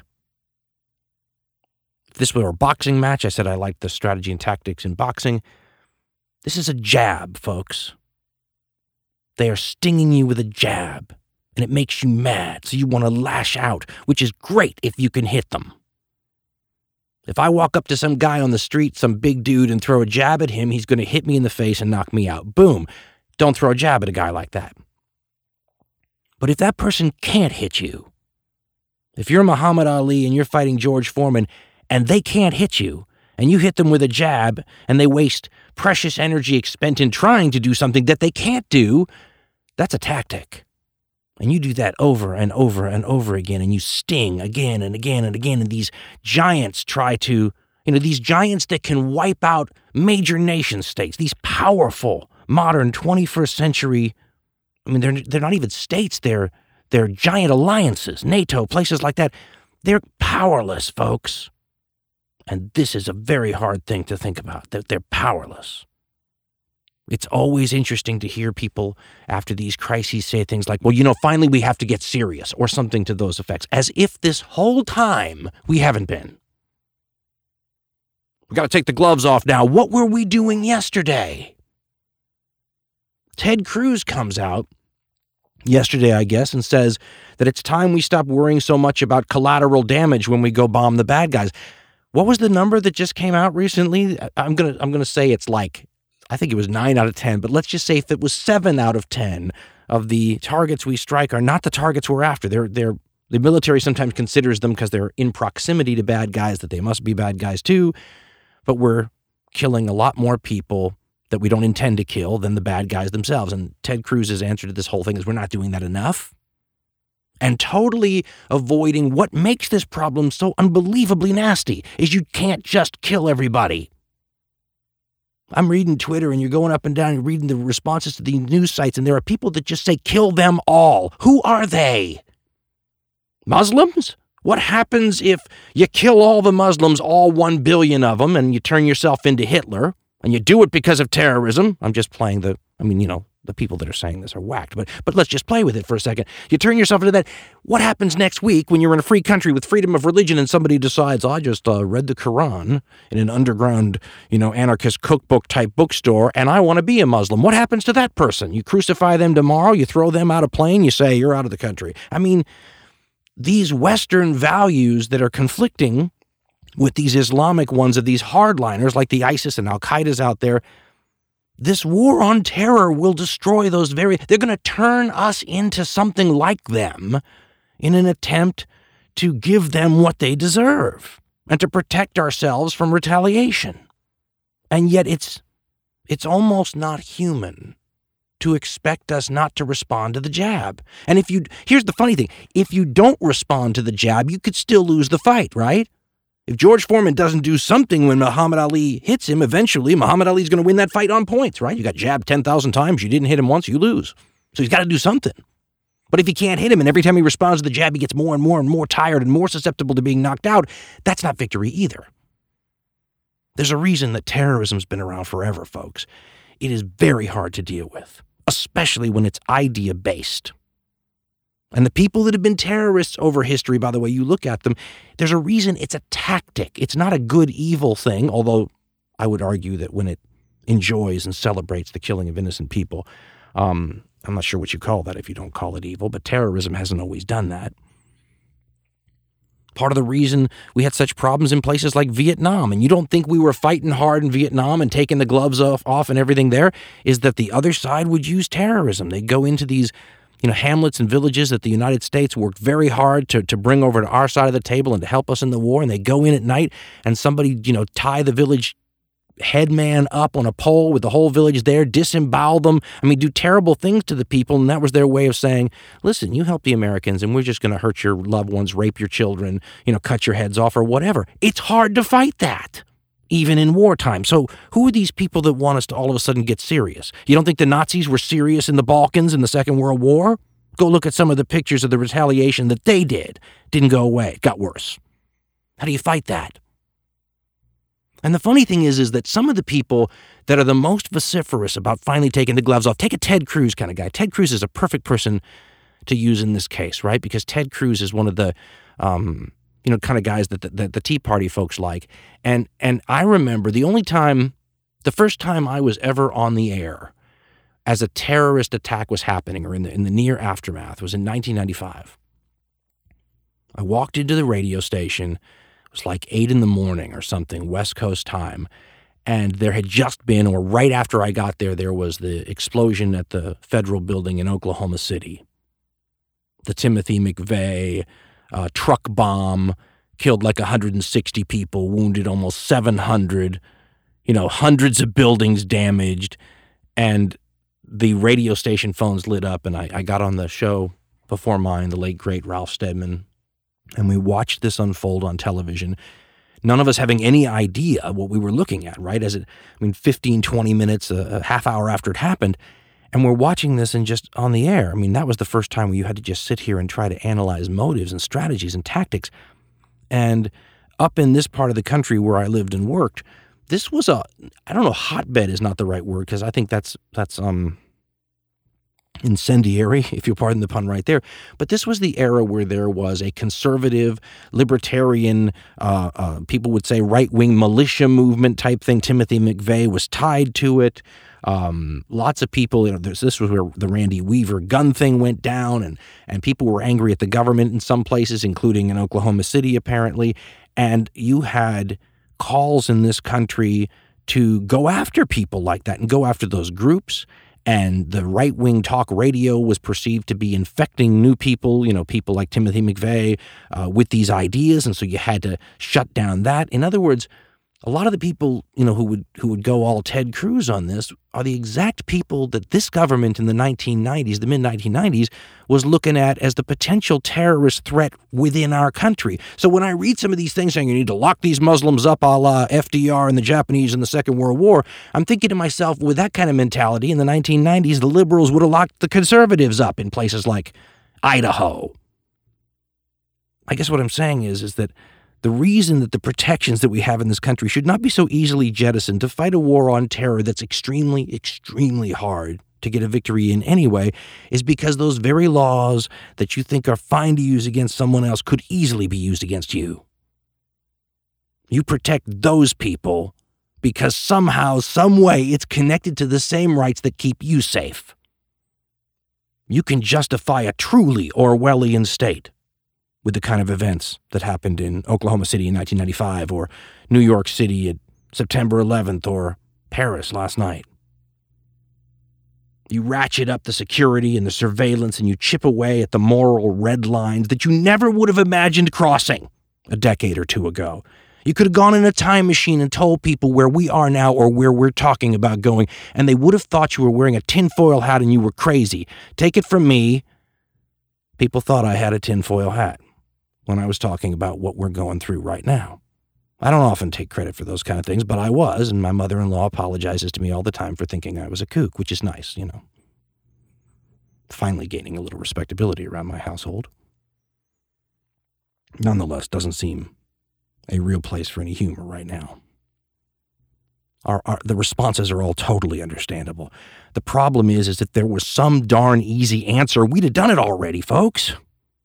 If this were a boxing match, I said I liked the strategy and tactics in boxing. This is a jab, folks. They are stinging you with a jab. And it makes you mad, so you want to lash out, which is great if you can hit them. If I walk up to some guy on the street, some big dude, and throw a jab at him, he's going to hit me in the face and knock me out. Boom. Don't throw a jab at a guy like that. But if that person can't hit you, if you're Muhammad Ali and you're fighting George Foreman, and they can't hit you, and you hit them with a jab, and they waste precious energy spent in trying to do something that they can't do, that's a tactic. And you do that over and over and over again, and you sting again and again and again, and these giants try to, you know, these giants that can wipe out major nation states, these powerful, modern twenty-first century, I mean, they're they're not even states, they're, they're giant alliances, NATO, places like that. They're powerless, folks. And this is a very hard thing to think about, that they're powerless. It's always interesting to hear people after these crises say things like, well, you know, finally we have to get serious, or something to those effects, as if this whole time we haven't been. We got to take the gloves off now. What were we doing yesterday? Ted Cruz comes out yesterday, I guess, and says that it's time we stop worrying so much about collateral damage when we go bomb the bad guys. What was the number that just came out recently? I'm going to I'm going to say it's like, I think it was nine out of ten, but let's just say if it was seven out of ten of the targets we strike are not the targets we're after. They're, they're, the military sometimes considers them, because they're in proximity to bad guys, that they must be bad guys too, but we're killing a lot more people that we don't intend to kill than the bad guys themselves. And Ted Cruz's answer to this whole thing is we're not doing that enough. And totally avoiding what makes this problem so unbelievably nasty is you can't just kill everybody. I'm reading Twitter, and you're going up and down and reading the responses to the news sites, and there are people that just say, kill them all. Who are they? Muslims? What happens if you kill all the Muslims, all one billion of them, and you turn yourself into Hitler, and you do it because of terrorism? I'm just playing the, I mean, you know, the people that are saying this are whacked, but but let's just play with it for a second. You turn yourself into that. What happens next week when you're in a free country with freedom of religion and somebody decides, I just uh, read the Quran in an underground, you know, anarchist cookbook type bookstore, and I want to be a Muslim? What happens to that person? You crucify them tomorrow, you throw them out of plane, you say, you're out of the country. I mean, these Western values that are conflicting with these Islamic ones of these hardliners like the ISIS and Al-Qaeda's out there, this war on terror will destroy those very... They're going to turn us into something like them in an attempt to give them what they deserve and to protect ourselves from retaliation. And yet it's it's almost not human to expect us not to respond to the jab. And if you... Here's the funny thing. If you don't respond to the jab, you could still lose the fight, right? If George Foreman doesn't do something when Muhammad Ali hits him, eventually Muhammad Ali's going to win that fight on points, right? You got jabbed ten thousand times. You didn't hit him once, you lose. So he's got to do something. But if he can't hit him and every time he responds to the jab, he gets more and more and more tired and more susceptible to being knocked out, that's not victory either. There's a reason that terrorism's been around forever, folks. It is very hard to deal with, especially when it's idea-based. And the people that have been terrorists over history, by the way you look at them, there's a reason it's a tactic. It's not a good, evil thing, although I would argue that when it enjoys and celebrates the killing of innocent people, um, I'm not sure what you call that if you don't call it evil, but terrorism hasn't always done that. Part of the reason we had such problems in places like Vietnam, and you don't think we were fighting hard in Vietnam and taking the gloves off, off and everything there, is that the other side would use terrorism. They'd go into these you know, hamlets and villages that the United States worked very hard to, to bring over to our side of the table and to help us in the war. And they go in at night and somebody, you know, tie the village headman up on a pole with the whole village there, disembowel them. I mean, do terrible things to the people. And that was their way of saying, listen, you help the Americans and we're just going to hurt your loved ones, rape your children, you know, cut your heads off or whatever. It's hard to fight that, even in wartime. So who are these people that want us to all of a sudden get serious? You don't think the Nazis were serious in the Balkans in the Second World War? Go look at some of the pictures of the retaliation that they did. Didn't go away. It got worse. How do you fight that? And the funny thing is, is that some of the people that are the most vociferous about finally taking the gloves off, take a Ted Cruz kind of guy. Ted Cruz is a perfect person to use in this case, right? Because Ted Cruz is one of the, um, you know, kind of guys that the, the, the Tea Party folks like. And and I remember the only time, the first time I was ever on the air as a terrorist attack was happening, or in the in the near aftermath, was in nineteen ninety-five. I walked into the radio station. It was like eight in the morning or something, West Coast time. And there had just been, or right after I got there, there was the explosion at the federal building in Oklahoma City. The Timothy McVeigh uh, truck bomb killed like one hundred sixty people, wounded almost seven hundred, you know, hundreds of buildings damaged. And the radio station phones lit up, and I, I got on the show before mine, the late, great Ralph Steadman. And we watched this unfold on television, none of us having any idea what we were looking at, right? As it, I mean, fifteen, twenty minutes, a, a half hour after it happened, and we're watching this and just on the air. I mean, that was the first time where you had to just sit here and try to analyze motives and strategies and tactics. And up in this part of the country where I lived and worked, this was a, I don't know, hotbed is not the right word, because I think that's, that's, um, incendiary, if you'll pardon the pun right there. But this was the era where there was a conservative, libertarian, uh, uh, people would say right-wing militia movement type thing. Timothy McVeigh was tied to it. Um, lots of people, you know, this, this was where the Randy Weaver gun thing went down, and, and people were angry at the government in some places, including in Oklahoma City, apparently. And you had calls in this country to go after people like that and go after those groups. And the right-wing talk radio was perceived to be infecting new people, you know, people like Timothy McVeigh, uh, with these ideas. And so you had to shut down that. In other words, a lot of the people, you know, who would who would go all Ted Cruz on this are the exact people that this government in the nineteen nineties, the mid nineteen nineties, was looking at as the potential terrorist threat within our country. So when I read some of these things saying you need to lock these Muslims up a la F D R and the Japanese in the Second World War, I'm thinking to myself, with that kind of mentality in the nineteen nineties, the liberals would have locked the conservatives up in places like Idaho. I guess what I'm saying is, is that the reason that the protections that we have in this country should not be so easily jettisoned to fight a war on terror that's extremely, extremely hard to get a victory in anyway is because those very laws that you think are fine to use against someone else could easily be used against you. You protect those people because somehow, some way, it's connected to the same rights that keep you safe. You can justify a truly Orwellian state with the kind of events that happened in Oklahoma City in nineteen ninety-five, or New York City at September eleventh, or Paris last night. You ratchet up the security and the surveillance, and you chip away at the moral red lines that you never would have imagined crossing a decade or two ago. You could have gone in a time machine and told people where we are now or where we're talking about going, and they would have thought you were wearing a tinfoil hat and you were crazy. Take it from me, people thought I had a tinfoil hat when I was talking about what we're going through right now. I don't often take credit for those kind of things, but I was, and my mother-in-law apologizes to me all the time for thinking I was a kook, which is nice, you know. Finally gaining a little respectability around my household. Nonetheless, doesn't seem a real place for any humor right now. Our, our, the responses are all totally understandable. The problem is, is that there was some darn easy answer, we'd have done it already, folks.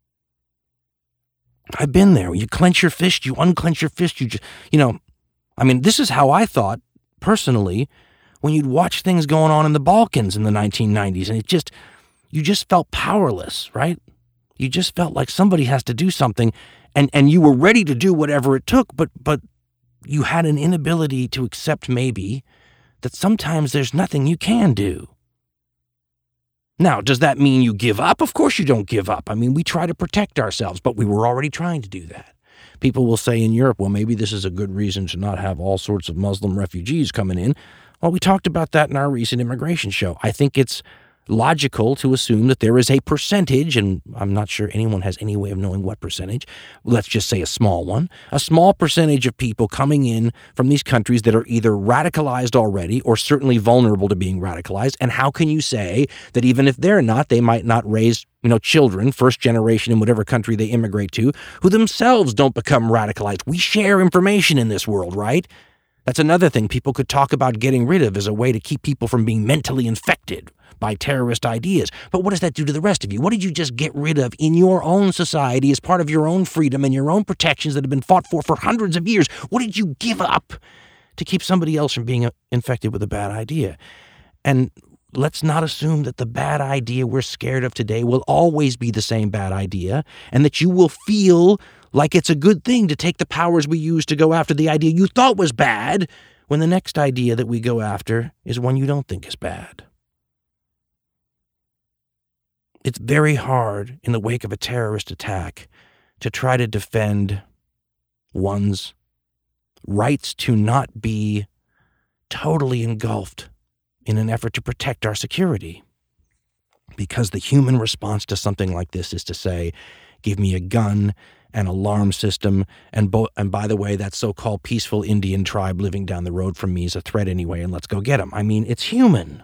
I've been there. You clench your fist, you unclench your fist, you just, you know, I mean, this is how I thought, personally, when you'd watch things going on in the Balkans in the nineteen nineties, and it just, you just felt powerless, right? You just felt like somebody has to do something, and, and you were ready to do whatever it took, but but you had an inability to accept maybe that sometimes there's nothing you can do. Now, does that mean you give up? Of course you don't give up. I mean, we try to protect ourselves, but we were already trying to do that. People will say in Europe, well, maybe this is a good reason to not have all sorts of Muslim refugees coming in. Well, we talked about that in our recent immigration show. I think it's logical to assume that there is a percentage, and I'm not sure anyone has any way of knowing what percentage, let's just say a small one, a small percentage of people coming in from these countries that are either radicalized already or certainly vulnerable to being radicalized. And how can you say that even if they're not, they might not raise, you know, children, first generation in whatever country they immigrate to, who themselves don't become radicalized? We share information in this world, right? That's another thing people could talk about getting rid of as a way to keep people from being mentally infected by terrorist ideas. But what does that do to the rest of you? What did you just get rid of in your own society as part of your own freedom and your own protections that have been fought for for hundreds of years? What did you give up to keep somebody else from being infected with a bad idea? And let's not assume that the bad idea we're scared of today will always be the same bad idea, and that you will feel like it's a good thing to take the powers we use to go after the idea you thought was bad, when the next idea that we go after is one you don't think is bad. It's very hard in the wake of a terrorist attack to try to defend one's rights to not be totally engulfed in an effort to protect our security. Because the human response to something like this is to say, give me a gun, an alarm system, and, bo- and by the way, that so-called peaceful Indian tribe living down the road from me is a threat anyway, and let's go get them. I mean, it's human.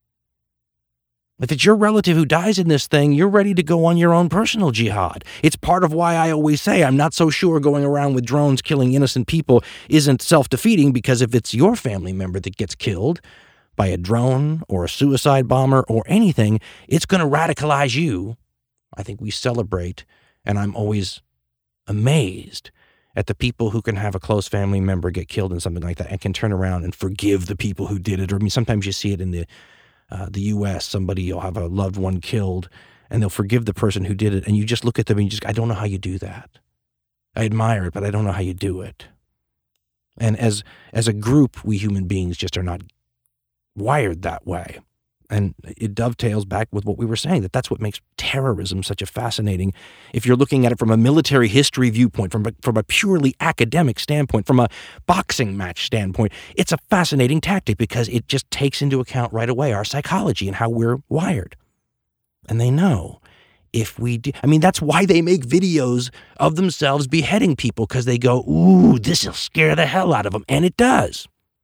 If it's your relative who dies in this thing, you're ready to go on your own personal jihad. It's part of why I always say I'm not so sure going around with drones killing innocent people isn't self-defeating, because if it's your family member that gets killed by a drone or a suicide bomber or anything, it's going to radicalize you. I think we celebrate, and I'm always amazed at the people who can have a close family member get killed in something like that and can turn around and forgive the people who did it. Or I mean, sometimes you see it in the Uh, the U S, somebody will have a loved one killed, and they'll forgive the person who did it, and you just look at them and you just, I don't know how you do that. I admire it, but I don't know how you do it. And as as a group, we human beings just are not wired that way. And it dovetails back with what we were saying, that that's what makes terrorism such a fascinating, if you're looking at it from a military history viewpoint, from a, from a purely academic standpoint, from a boxing match standpoint, it's a fascinating tactic because it just takes into account right away our psychology and how we're wired. And they know if we do, I mean, that's why they make videos of themselves beheading people, because they go, ooh, this will scare the hell out of them. And it does.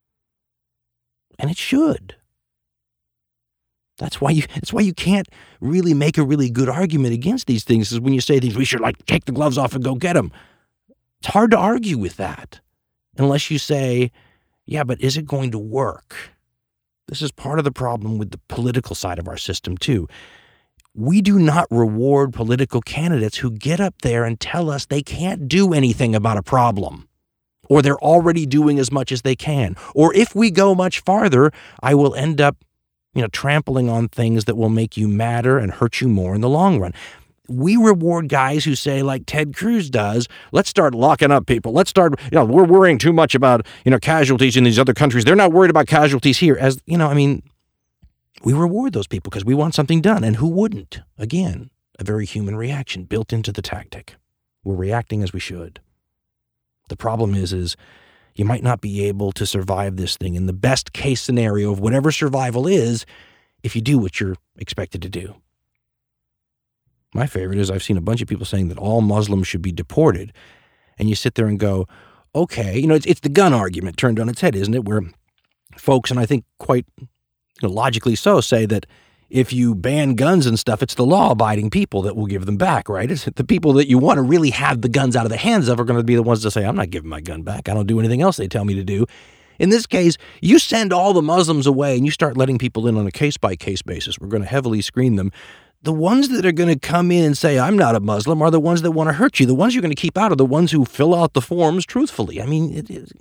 And it should. That's why you that's why you can't really make a really good argument against these things, is when you say things, we should like take the gloves off and go get them. It's hard to argue with that unless you say, yeah, but is it going to work? This is part of the problem with the political side of our system too. We do not reward political candidates who get up there and tell us they can't do anything about a problem, or they're already doing as much as they can. Or if we go much farther, I will end up you know, trampling on things that will make you madder and hurt you more in the long run. We reward guys who say, like Ted Cruz does, let's start locking up people. Let's start, you know, we're worrying too much about, you know, casualties in these other countries. They're not worried about casualties here. As, you know, I mean, we reward those people because we want something done. And who wouldn't? Again, a very human reaction built into the tactic. We're reacting as we should. The problem is, is, you might not be able to survive this thing in the best case scenario of whatever survival is if you do what you're expected to do. My favorite is I've seen a bunch of people saying that all Muslims should be deported. And you sit there and go, okay, you know, it's, it's the gun argument turned on its head, isn't it? Where folks, and I think quite you know, logically so, say that if you ban guns and stuff, it's the law-abiding people that will give them back, right? It's the people that you want to really have the guns out of the hands of are going to be the ones that say, I'm not giving my gun back. I don't do anything else they tell me to do. In this case, you send all the Muslims away and you start letting people in on a case-by-case basis. We're going to heavily screen them. The ones that are going to come in and say, I'm not a Muslim, are the ones that want to hurt you. The ones you're going to keep out are the ones who fill out the forms truthfully. I mean, it, it,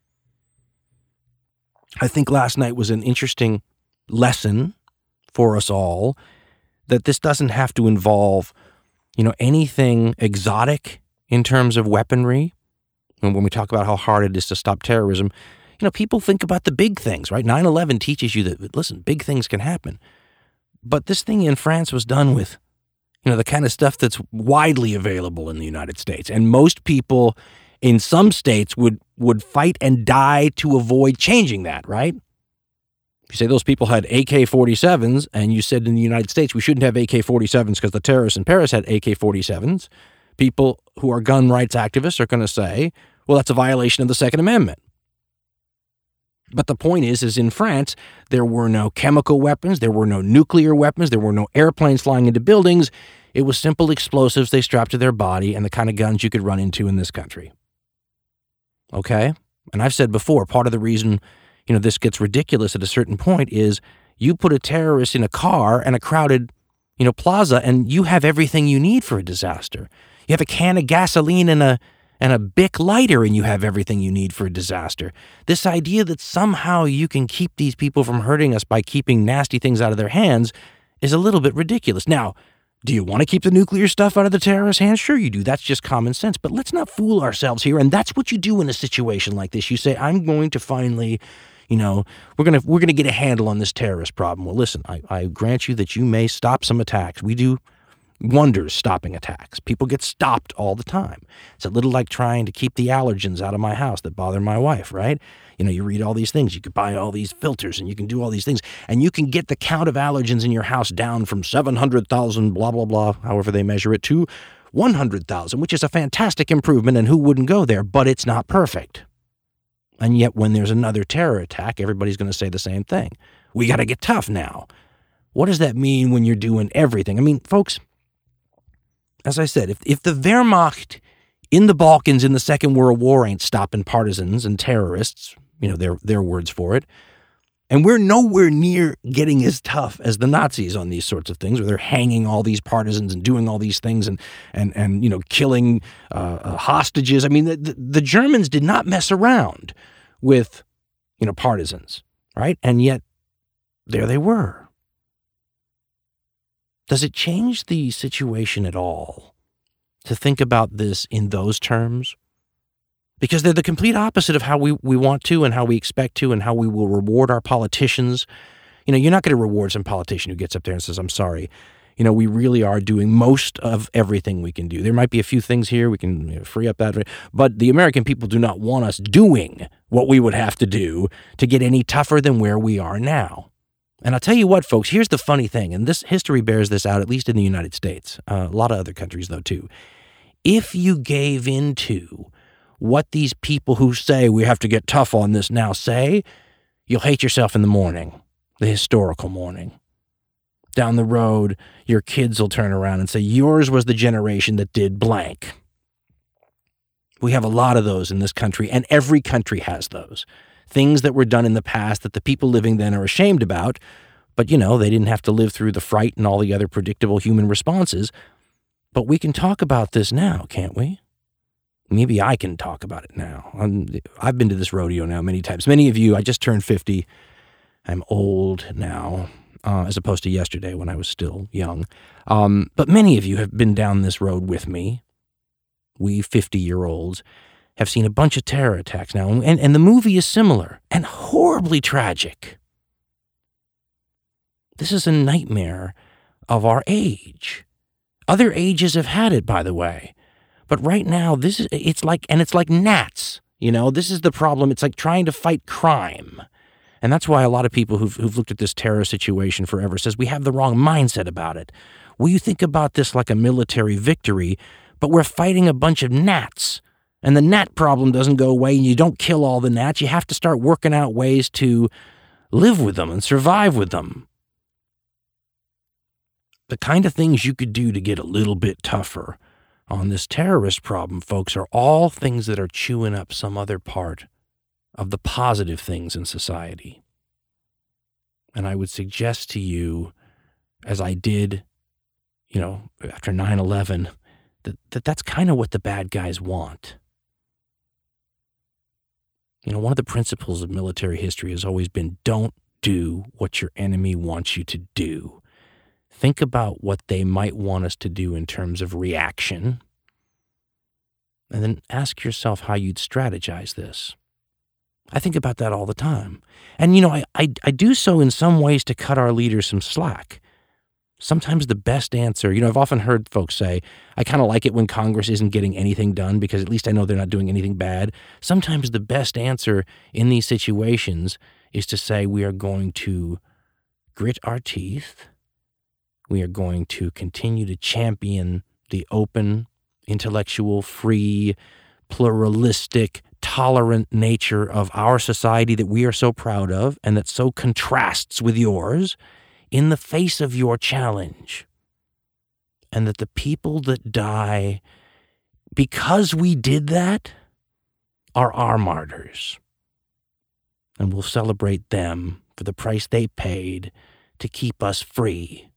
I think last night was an interesting lesson for us all, that this doesn't have to involve, you know, anything exotic in terms of weaponry. And when we talk about how hard it is to stop terrorism, you know, people think about the big things, right? nine eleven teaches you that, listen, big things can happen. But this thing in France was done with, you know, the kind of stuff that's widely available in the United States. And most people in some states would, would fight and die to avoid changing that, right? You say those people had A K forty-sevens, and you said in the United States we shouldn't have A K forty-sevens because the terrorists in Paris had A K forty-sevens. People who are gun rights activists are going to say, well, that's a violation of the Second Amendment. But the point is, is in France, there were no chemical weapons, there were no nuclear weapons, there were no airplanes flying into buildings. It was simple explosives they strapped to their body and the kind of guns you could run into in this country. Okay? And I've said before, part of the reason you know, this gets ridiculous at a certain point is you put a terrorist in a car and a crowded, you know, plaza, and you have everything you need for a disaster. You have a can of gasoline and a and a Bic lighter, and you have everything you need for a disaster. This idea that somehow you can keep these people from hurting us by keeping nasty things out of their hands is a little bit ridiculous. Now, do you want to keep the nuclear stuff out of the terrorists' hands? Sure you do. That's just common sense. But let's not fool ourselves here. And that's what you do in a situation like this. You say, I'm going to finally... You know, we're gonna we're gonna get a handle on this terrorist problem. Well, listen, I, I grant you that you may stop some attacks. We do wonders stopping attacks. People get stopped all the time. It's a little like trying to keep the allergens out of my house that bother my wife, right? You know, you read all these things. You could buy all these filters, and you can do all these things, and you can get the count of allergens in your house down from seven hundred thousand, blah blah blah, however they measure it, to one hundred thousand, which is a fantastic improvement. And who wouldn't go there? But it's not perfect. And yet when there's another terror attack, everybody's going to say the same thing. We got to get tough now. What does that mean when you're doing everything? I mean, folks, as I said, if, if the Wehrmacht in the Balkans in the Second World War ain't stopping partisans and terrorists, you know, their, their words for it, and we're nowhere near getting as tough as the Nazis on these sorts of things, where they're hanging all these partisans and doing all these things and, and, and you know, killing uh, uh, hostages. I mean, the, the, the Germans did not mess around with, you know, partisans, right? And yet, there they were. Does it change the situation at all to think about this in those terms? Because they're the complete opposite of how we, we want to and how we expect to and how we will reward our politicians. You know, you're not going to reward some politician who gets up there and says, I'm sorry. You know, we really are doing most of everything we can do. There might be a few things here we can you know, free up that. But the American people do not want us doing what we would have to do to get any tougher than where we are now. And I'll tell you what, folks, here's the funny thing, and this history bears this out, at least in the United States. Uh, a lot of other countries, though, too. If you gave into what these people who say we have to get tough on this now say, you'll hate yourself in the morning, the historical morning. Down the road, your kids will turn around and say, yours was the generation that did blank. We have a lot of those in this country, and every country has those. Things that were done in the past that the people living then are ashamed about, but, you know, they didn't have to live through the fright and all the other predictable human responses. But we can talk about this now, can't we? Maybe I can talk about it now. I'm, I've been to this rodeo now many times. Many of you, I just turned fifty. I'm old now, uh, as opposed to yesterday when I was still young. Um, but many of you have been down this road with me. We fifty-year-olds have seen a bunch of terror attacks now, and, and the movie is similar and horribly tragic. This is a nightmare of our age. Other ages have had it, by the way. But right now, this is, it's like, and it's like gnats, you know, this is the problem. It's like trying to fight crime. And that's why a lot of people who've, who've looked at this terror situation forever says we have the wrong mindset about it. We think about this like a military victory, but we're fighting a bunch of gnats. and the gnat problem doesn't go away and you don't kill all the gnats, you have to start working out ways to live with them and survive with them. The kind of things you could do to get a little bit tougher on this terrorist problem, folks, are all things that are chewing up some other part of the positive things in society. And I would suggest to you, as I did, you know, after nine eleven, that, that that's kind of what the bad guys want. You know, one of the principles of military history has always been don't do what your enemy wants you to do. Think about what they might want us to do in terms of reaction, and then ask yourself how you'd strategize this. I think about that all the time. And, you know, I, I, I do so in some ways to cut our leaders some slack. Sometimes the best answer, you know, I've often heard folks say, I kind of like it when Congress isn't getting anything done because at least I know they're not doing anything bad. Sometimes the best answer in these situations is to say we are going to grit our teeth. We are going to continue to champion the open, intellectual, free, pluralistic, tolerant nature of our society that we are so proud of and that so contrasts with yours in the face of your challenge. And that the people that die because we did that are our martyrs. And we'll celebrate them for the price they paid to keep us free.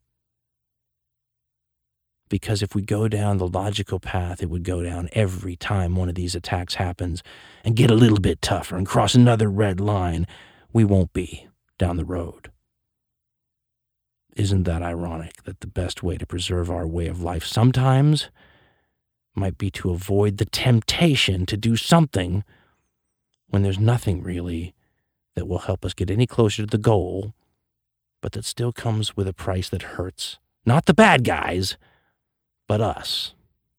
Because if we go down the logical path, it would go down every time one of these attacks happens and get a little bit tougher and cross another red line, we won't be down the road. Isn't that ironic that the best way to preserve our way of life sometimes might be to avoid the temptation to do something when there's nothing really that will help us get any closer to the goal, but that still comes with a price that hurts. Not the bad guys, but us.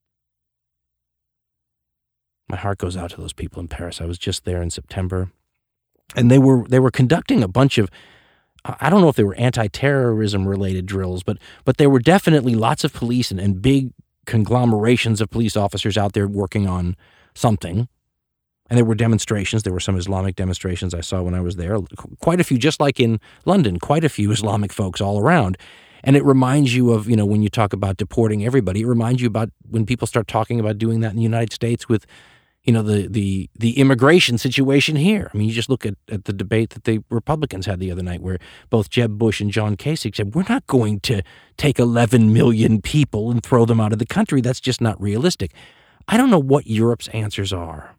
My heart goes out to those people in Paris. I was just there in September, and they were they were conducting a bunch of, I don't know if they were anti-terrorism related drills, but but there were definitely lots of police and, and big conglomerations of police officers out there working on something. And there were demonstrations. There were some Islamic demonstrations I saw when I was there. Quite a few, just like in London, quite a few Islamic folks all around. And it reminds you of, you know, when you talk about deporting everybody, it reminds you about when people start talking about doing that in the United States with, you know, the the the immigration situation here. I mean, you just look at, at the debate that the Republicans had the other night where both Jeb Bush and John Kasich said, we're not going to take eleven million people and throw them out of the country. That's just not realistic. I don't know what Europe's answers are.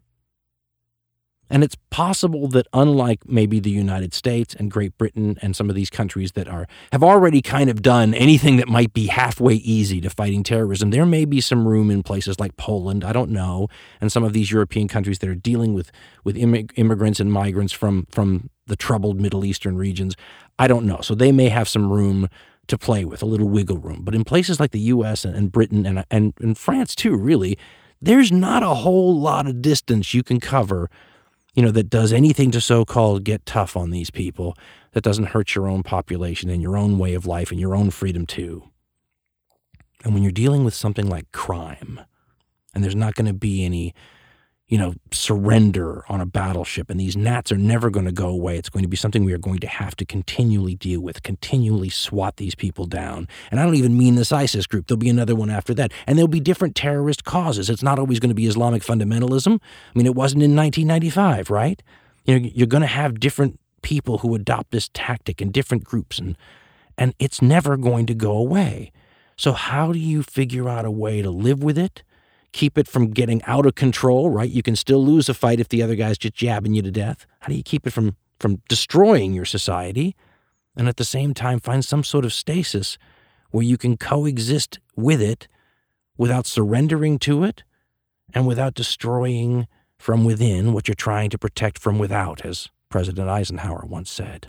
And it's possible that unlike maybe the United States and Great Britain and some of these countries that are have already kind of done anything that might be halfway easy to fighting terrorism, there may be some room in places like Poland, I don't know, and some of these European countries that are dealing with, with immig- immigrants and migrants from, from the troubled Middle Eastern regions. I don't know. So they may have some room to play with, a little wiggle room. But in places like the U S and, and Britain and, and, and France too, really, there's not a whole lot of distance you can cover, you know, that does anything to so-called get tough on these people, that doesn't hurt your own population and your own way of life and your own freedom too. And when you're dealing with something like crime, and there's not going to be any, you know, surrender on a battleship, and these gnats are never going to go away. It's going to be something we are going to have to continually deal with, continually swat these people down. And I don't even mean this ISIS group. There'll be another one after that. And there'll be different terrorist causes. It's not always going to be Islamic fundamentalism. I mean, it wasn't in nineteen ninety-five, right? You know, you're going to have different people who adopt this tactic in different groups, and and it's never going to go away. So how do you figure out a way to live with it? Keep it from getting out of control, right? You can still lose a fight if the other guy's just jabbing you to death. How do you keep it from, from destroying your society? And at the same time, find some sort of stasis where you can coexist with it without surrendering to it and without destroying from within what you're trying to protect from without, as President Eisenhower once said.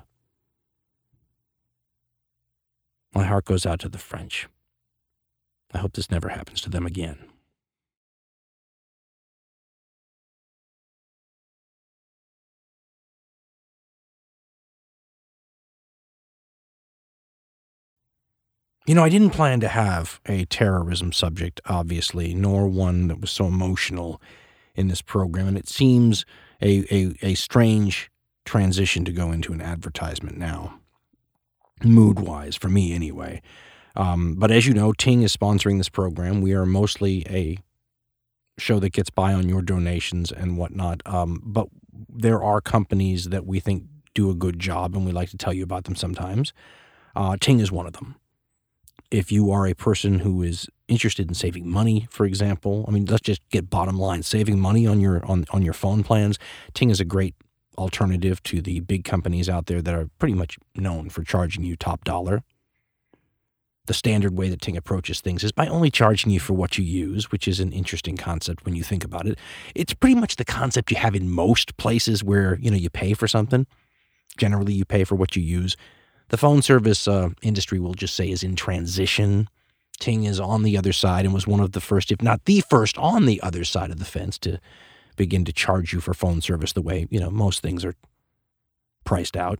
My heart goes out to the French. I hope this never happens to them again. You know, I didn't plan to have a terrorism subject, obviously, nor one that was so emotional in this program, and it seems a, a, a strange transition to go into an advertisement now, mood-wise, for me anyway. Um, but as you know, Ting is sponsoring this program. We are mostly a show that gets by on your donations and whatnot, um, but there are companies that we think do a good job, and we like to tell you about them sometimes. Uh, Ting is one of them. If you are a person who is interested in saving money, for example, I mean, let's just get bottom line, saving money on your on, on your phone plans, Ting is a great alternative to the big companies out there that are pretty much known for charging you top dollar. The standard way that Ting approaches things is by only charging you for what you use, which is an interesting concept when you think about it. It's pretty much the concept you have in most places where, you know, you pay for something. Generally, you pay for what you use. The phone service uh, industry, we'll just say, is in transition. Ting is on the other side and was one of the first, if not the first, on the other side of the fence to begin to charge you for phone service the way, you know, most things are priced out.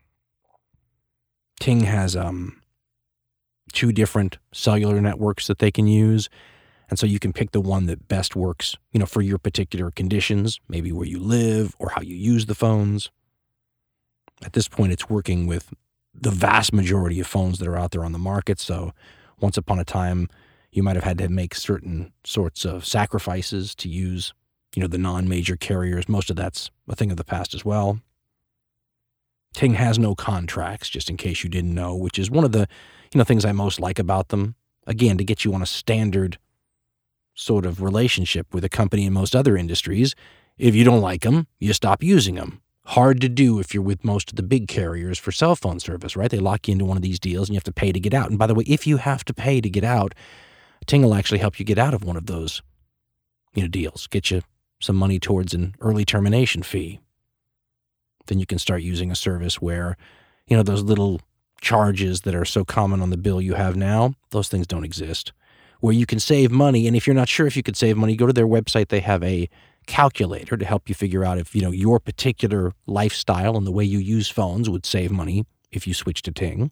Ting has um, two different cellular networks that they can use, and so you can pick the one that best works, you know, for your particular conditions, maybe where you live or how you use the phones. At this point, it's working with the vast majority of phones that are out there on the market. So once upon a time, you might have had to make certain sorts of sacrifices to use, you know, the non-major carriers. Most of that's a thing of the past as well. Ting has no contracts, just in case you didn't know, which is one of the, you know, things I most like about them. Again, to get you on a standard sort of relationship with a company in most other industries. If you don't like them, you stop using them. Hard to do if you're with most of the big carriers for cell phone service, right? They lock you into one of these deals and you have to pay to get out. And by the way, if you have to pay to get out, Ting will actually help you get out of one of those, you know, deals, get you some money towards an early termination fee. Then you can start using a service where, you know, those little charges that are so common on the bill you have now, those things don't exist. Where you can save money, and if you're not sure if you could save money, go to their website. They have a calculator to help you figure out if, you know, your particular lifestyle and the way you use phones would save money if you switch to Ting.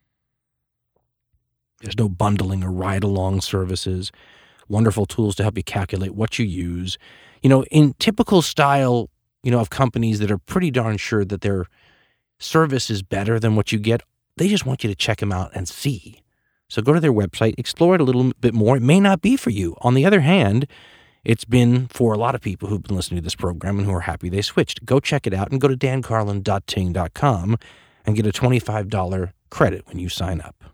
There's no bundling or ride-along services. Wonderful tools to help you calculate what you use. You know, in typical style, you know, of companies that are pretty darn sure that their service is better than what you get, they just want you to check them out and see. So go to their website, explore it a little bit more. It may not be for you. On the other hand, it's been for a lot of people who've been listening to this program and who are happy they switched. Go check it out and go to dan carlin dot ting dot com and get a twenty-five dollars credit when you sign up.